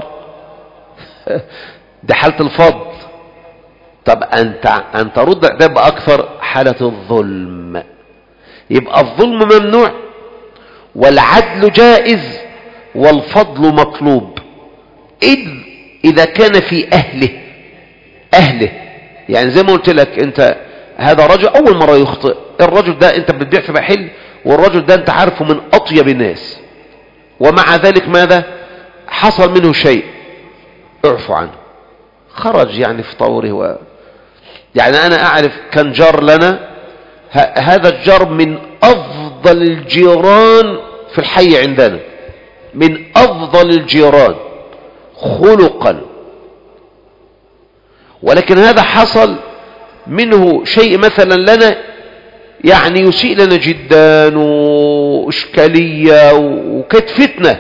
ده حالة الفضل. طب أن ترد ده بأكثر حالة الظلم. يبقى الظلم ممنوع والعدل جائز والفضل مطلوب إذا كان في أهله. يعني زي ما قلت لك، أنت هذا رجل أول مرة يخطئ، الرجل ده أنت بتبيع في محل والرجل ده أنت عارفه من أطيب الناس، ومع ذلك ماذا حصل منه شيء، اعفو عنه، خرج يعني في طوره يعني أنا أعرف كان جار لنا، هذا الجار من أفضل الجيران في الحي عندنا، من أفضل الجيران خلقا، ولكن هذا حصل منه شيء مثلا لنا يعني يسيء لنا جدا وإشكالية وكانت فتنة،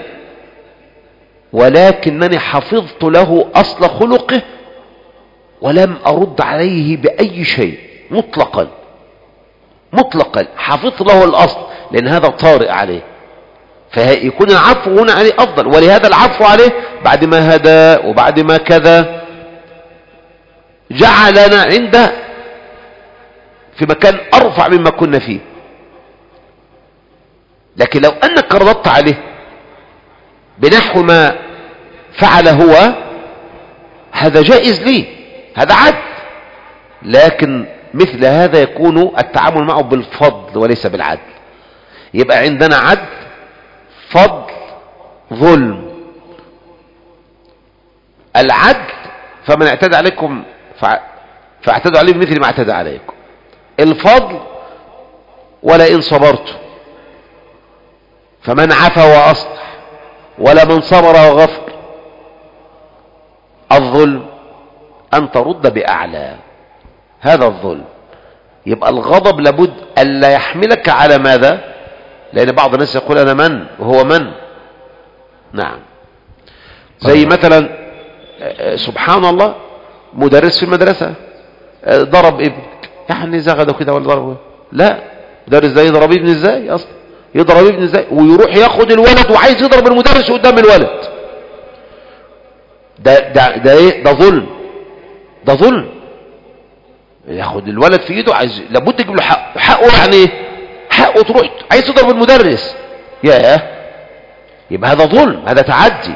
ولكنني حفظت له أصل خلقه ولم أرد عليه بأي شيء مطلقا، حفظت له الأصل، لأن هذا طارئ عليه، فيكون العفو هنا عليه أفضل. ولهذا العفو عليه بعد ما هدى وبعد ما كذا جعلنا عنده في مكان أرفع مما كنا فيه. لكن لو أنك رددت عليه بنحو ما فعل هو هذا جائز لي، هذا عدل، لكن مثل هذا يكون التعامل معه بالفضل وليس بالعدل. يبقى عندنا عدل، فضل، ظلم. العدل فمن اعتدى عليكم فاعتدوا عليه بمثل ما اعتدى عليكم. الفضل ولئن صبرتم فمن عفا وأصلح ولا من صبر وغفر. الظلم أن ترد بأعلى، هذا الظلم. يبقى الغضب لابد ألا يحملك على ماذا؟ لأن بعض الناس يقول أنا من وهو من. نعم. زي مثلا سبحان الله مدرس في المدرسة ضرب ابنك، يعني زغده كده ولا ضربه؟ لا، مدرس ده يضرب ابني ازاي اصلا؟ يضرب ابني ازاي ويروح ياخد الولد وعايز يضرب المدرس قدام الولد؟ ده ايه؟ ده ظلم، ده ظلم. ياخد الولد في ايده، عايز لابد يجيب له حقه. حقه يعني ايه؟ حقه تروح عايز تضرب المدرس، ياه، يبقى هذا ظلم، هذا تعدي.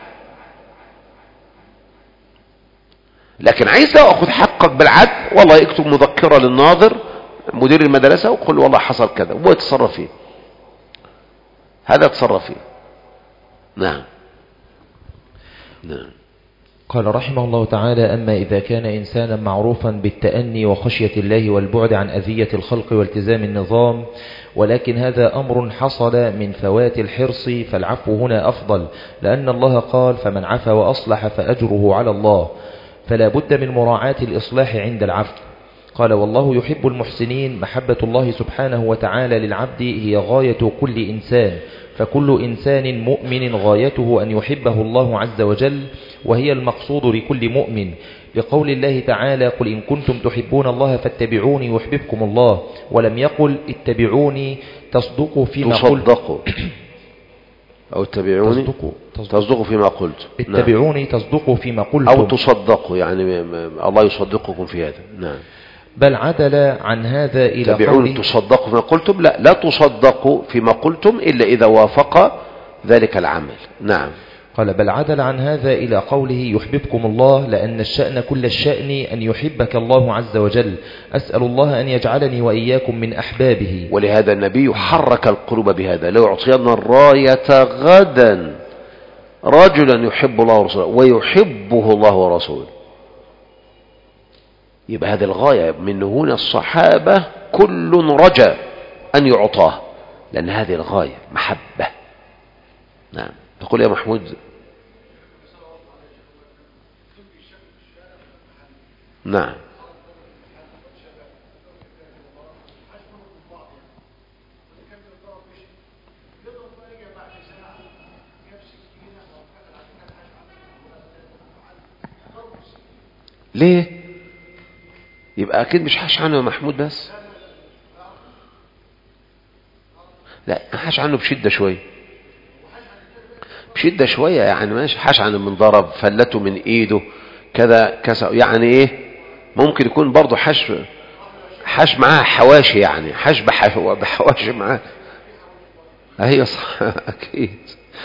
لكن عايز لو اخذ حقك بالعدل، والله اكتب مذكرة للناظر مدير المدرسة وقل والله حصل كذا، وهو يتصرف فيه، هذا يتصرف فيه. نعم. نعم. قال رحمه الله تعالى: أما إذا كان إنسانا معروفا بالتأني وخشية الله والبعد عن أذية الخلق والتزام النظام، ولكن هذا أمر حصل من فوات الحرص، فالعفو هنا أفضل، لأن الله قال: فمن عفا وأصلح فأجره على الله، فلا بد من مراعاة الإصلاح عند العفو. قال: والله يحب المحسنين. محبة الله سبحانه وتعالى للعبد هي غاية كل إنسان، فكل إنسان مؤمن غايته أن يحبه الله عز وجل، وهي المقصود لكل مؤمن، لقول الله تعالى: قل إن كنتم تحبون الله فاتبعوني يحببكم الله، ولم يقل اتبعوني تصدقوا فيما قلت أو اتبعوني تصدقوا فيما قلت. اتبعوني تصدقوا فيما قلتم، أو تصدقوا، يعني الله يصدقكم في هذا. نعم. بل عدل عن هذا إلى اتبعوني تصدقوا فيما قلتم، لا تصدقوا فيما قلتم إلا إذا وافق ذلك العمل. نعم. قال: بل عدل عن هذا إلى قوله يحببكم الله، لأن الشأن كل الشأن أن يحبك الله عز وجل. أسأل الله أن يجعلني وإياكم من أحبابه. ولهذا النبي حرك القلوب بهذا: لو أعطينا الراية غدا رجلا يحب الله ورسوله ويحبه الله ورسوله. يبقى هذه الغاية. من هنا الصحابة كل رجا أن يعطاه، لأن هذه الغاية محبة. نعم. تقول يا محمود. نعم. ليه؟ يبقى أكيد مش حاش عنه يا محمود بس، لا حاش عنه بشدة شوية، بشدة شوية، يعني ماشي حاش عنه من ضرب فلته من ايده كذا كذا، يعني ايه ممكن يكون برضه حاش معاه حواشي، يعني حاش بحواشي معاه. ايوه صح اكيد.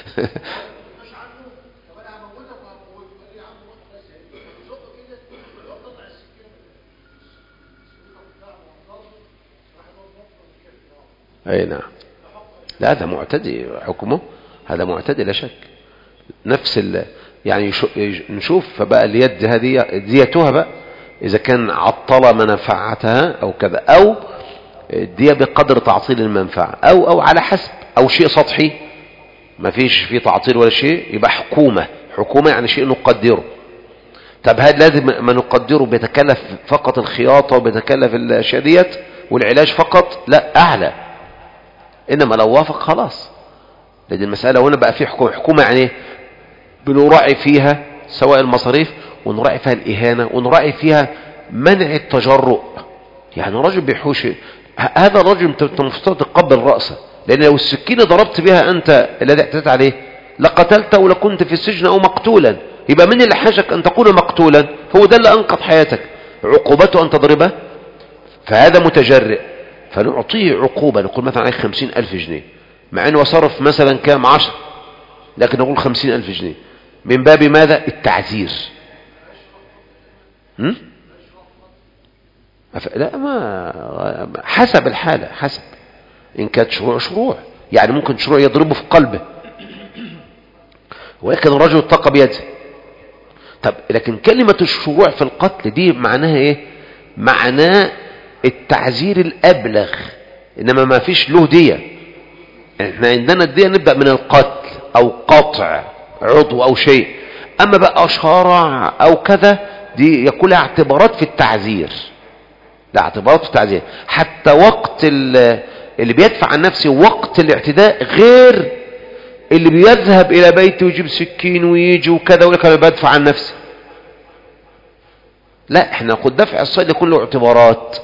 اي نعم. لا هذا معتدي حكمه، هذا معتدي لا شك. نفس يعني نشوف فبقى اليد هذه ديتها بقى اذا كان عطل منفعتها او كذا، او دي بقدر تعطيل المنفعة، او على حسب، او شيء سطحي ما فيش فيه تعطيل ولا شيء، يبقى حكومة يعني شيء نقدره. طب هذا لازم ما نقدره بيتكلف فقط الخياطة وبيتكلف الاشياء ديت والعلاج فقط؟ لا، اعلى. انما لو وافق خلاص. لأن المسألة هنا بقى في حكومة يعني بنراعي فيها سواء المصاريف، ونراعي فيها الإهانة، ونراعي فيها منع التجرؤ. يعني رجل بيحوش، هذا الرجل انت مفترض تقبل رأسه، لأن لو السكينة ضربت بها أنت الذي اعتدت عليه لقتلته ولكنت في السجن أو مقتولا. يبقى من اللي حاجك أن تكون مقتولا؟ هو ده اللي أنقذ حياتك، عقوبته أن تضربه. فهذا متجرئ، فنعطيه عقوبة، نقول مثلا عليه 50,000 جنيه، مع أنه صرف مثلا كام 10، لكن نقول 50,000 جنيه. من باب ماذا؟ التعزير. لا، ما حسب الحالة، حسب. إن كانت شروع يعني ممكن شروع يضربه في قلبه ولكن الرجل اتقى بيده. طب لكن كلمة الشروع في القتل دي معناها ايه؟ معناه التعزير الأبلغ، إنما ما فيش له دية. احنا عندنا الدية نبدأ من القتل أو قطع عضو أو شيء، أما بقى شرع أو كذا دي يكون لها اعتبارات في التعزير، لا اعتبارات في التعزير. حتى وقت اللي بيدفع عن نفسه وقت الاعتداء غير اللي بيذهب إلى بيته ويجيب سكين ويجي وكذا ويقول لك أنا بدفع عن نفسي. لا، احنا ناخد دفع الصيد يكون له اعتبارات.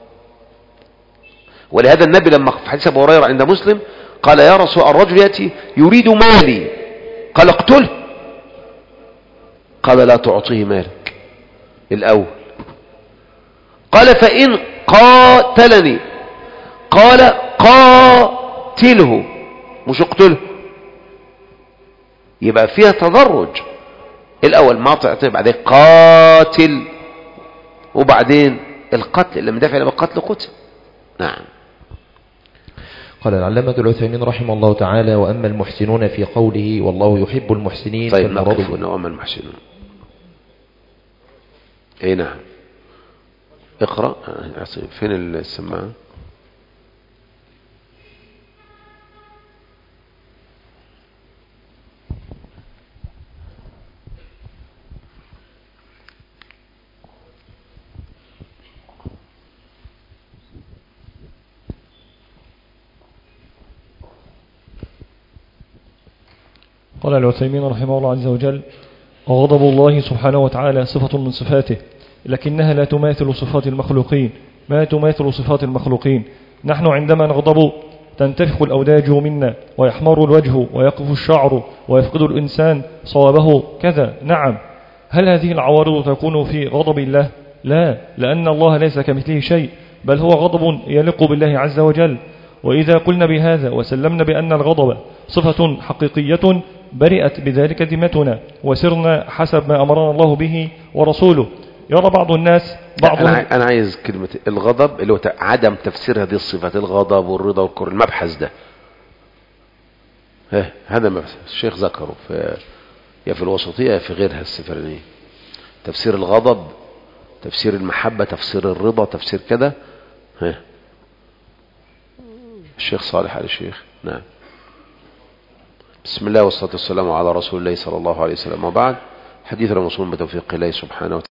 ولهذا النبي لما في حديث ابو هريره عند مسلم قال يا رسول الله الرجل ياتي يريد مالي، قال اقتله. قال لا تعطيه مالك الاول. قال فان قاتلني، قال قاتله مش اقتله. يبقى فيها تدرج، الاول ما تعطيه، بعدين قاتل، وبعدين القتل اللي مدافع لما القتل قتل. نعم. قال العلامة العثيمين رحمه الله تعالى: وأما المحسنون في قوله والله يحب المحسنين. طيب نقف هنا. وأما المحسنون اي نعم. اقرأ. فين السماعة؟ قال العثيمين رحمه الله عز وجل: وغضب الله سبحانه وتعالى صفة من صفاته، لكنها لا تماثل صفات المخلوقين، ما تماثل صفات المخلوقين. نحن عندما نغضب تنتفخ الأوداج منا ويحمر الوجه ويقف الشعر ويفقد الإنسان صوابه كذا. نعم. هل هذه العوارض تكون في غضب الله؟ لا، لأن الله ليس كمثله شيء، بل هو غضب يليق بالله عز وجل. وإذا قلنا بهذا وسلمنا بأن الغضب صفة حقيقية برئت بذلك ذمتنا وسرنا حسب ما أمرنا الله به ورسوله. يرى بعض الناس أنا عايز كلمة الغضب اللي هو عدم تفسير هذه الصفات، الغضب والرضا والكره، المبحث ده هذا مبحث الشيخ ذكره في الوسطية في غيرها السفرانية. تفسير الغضب، تفسير المحبة، تفسير الرضا، تفسير كده. الشيخ صالح على الشيخ. نعم. بسم الله والصلاة والسلام على رسول الله صلى الله عليه وسلم، وبعد. حديثنا موصول بتوفيق الله سبحانه وتعالى.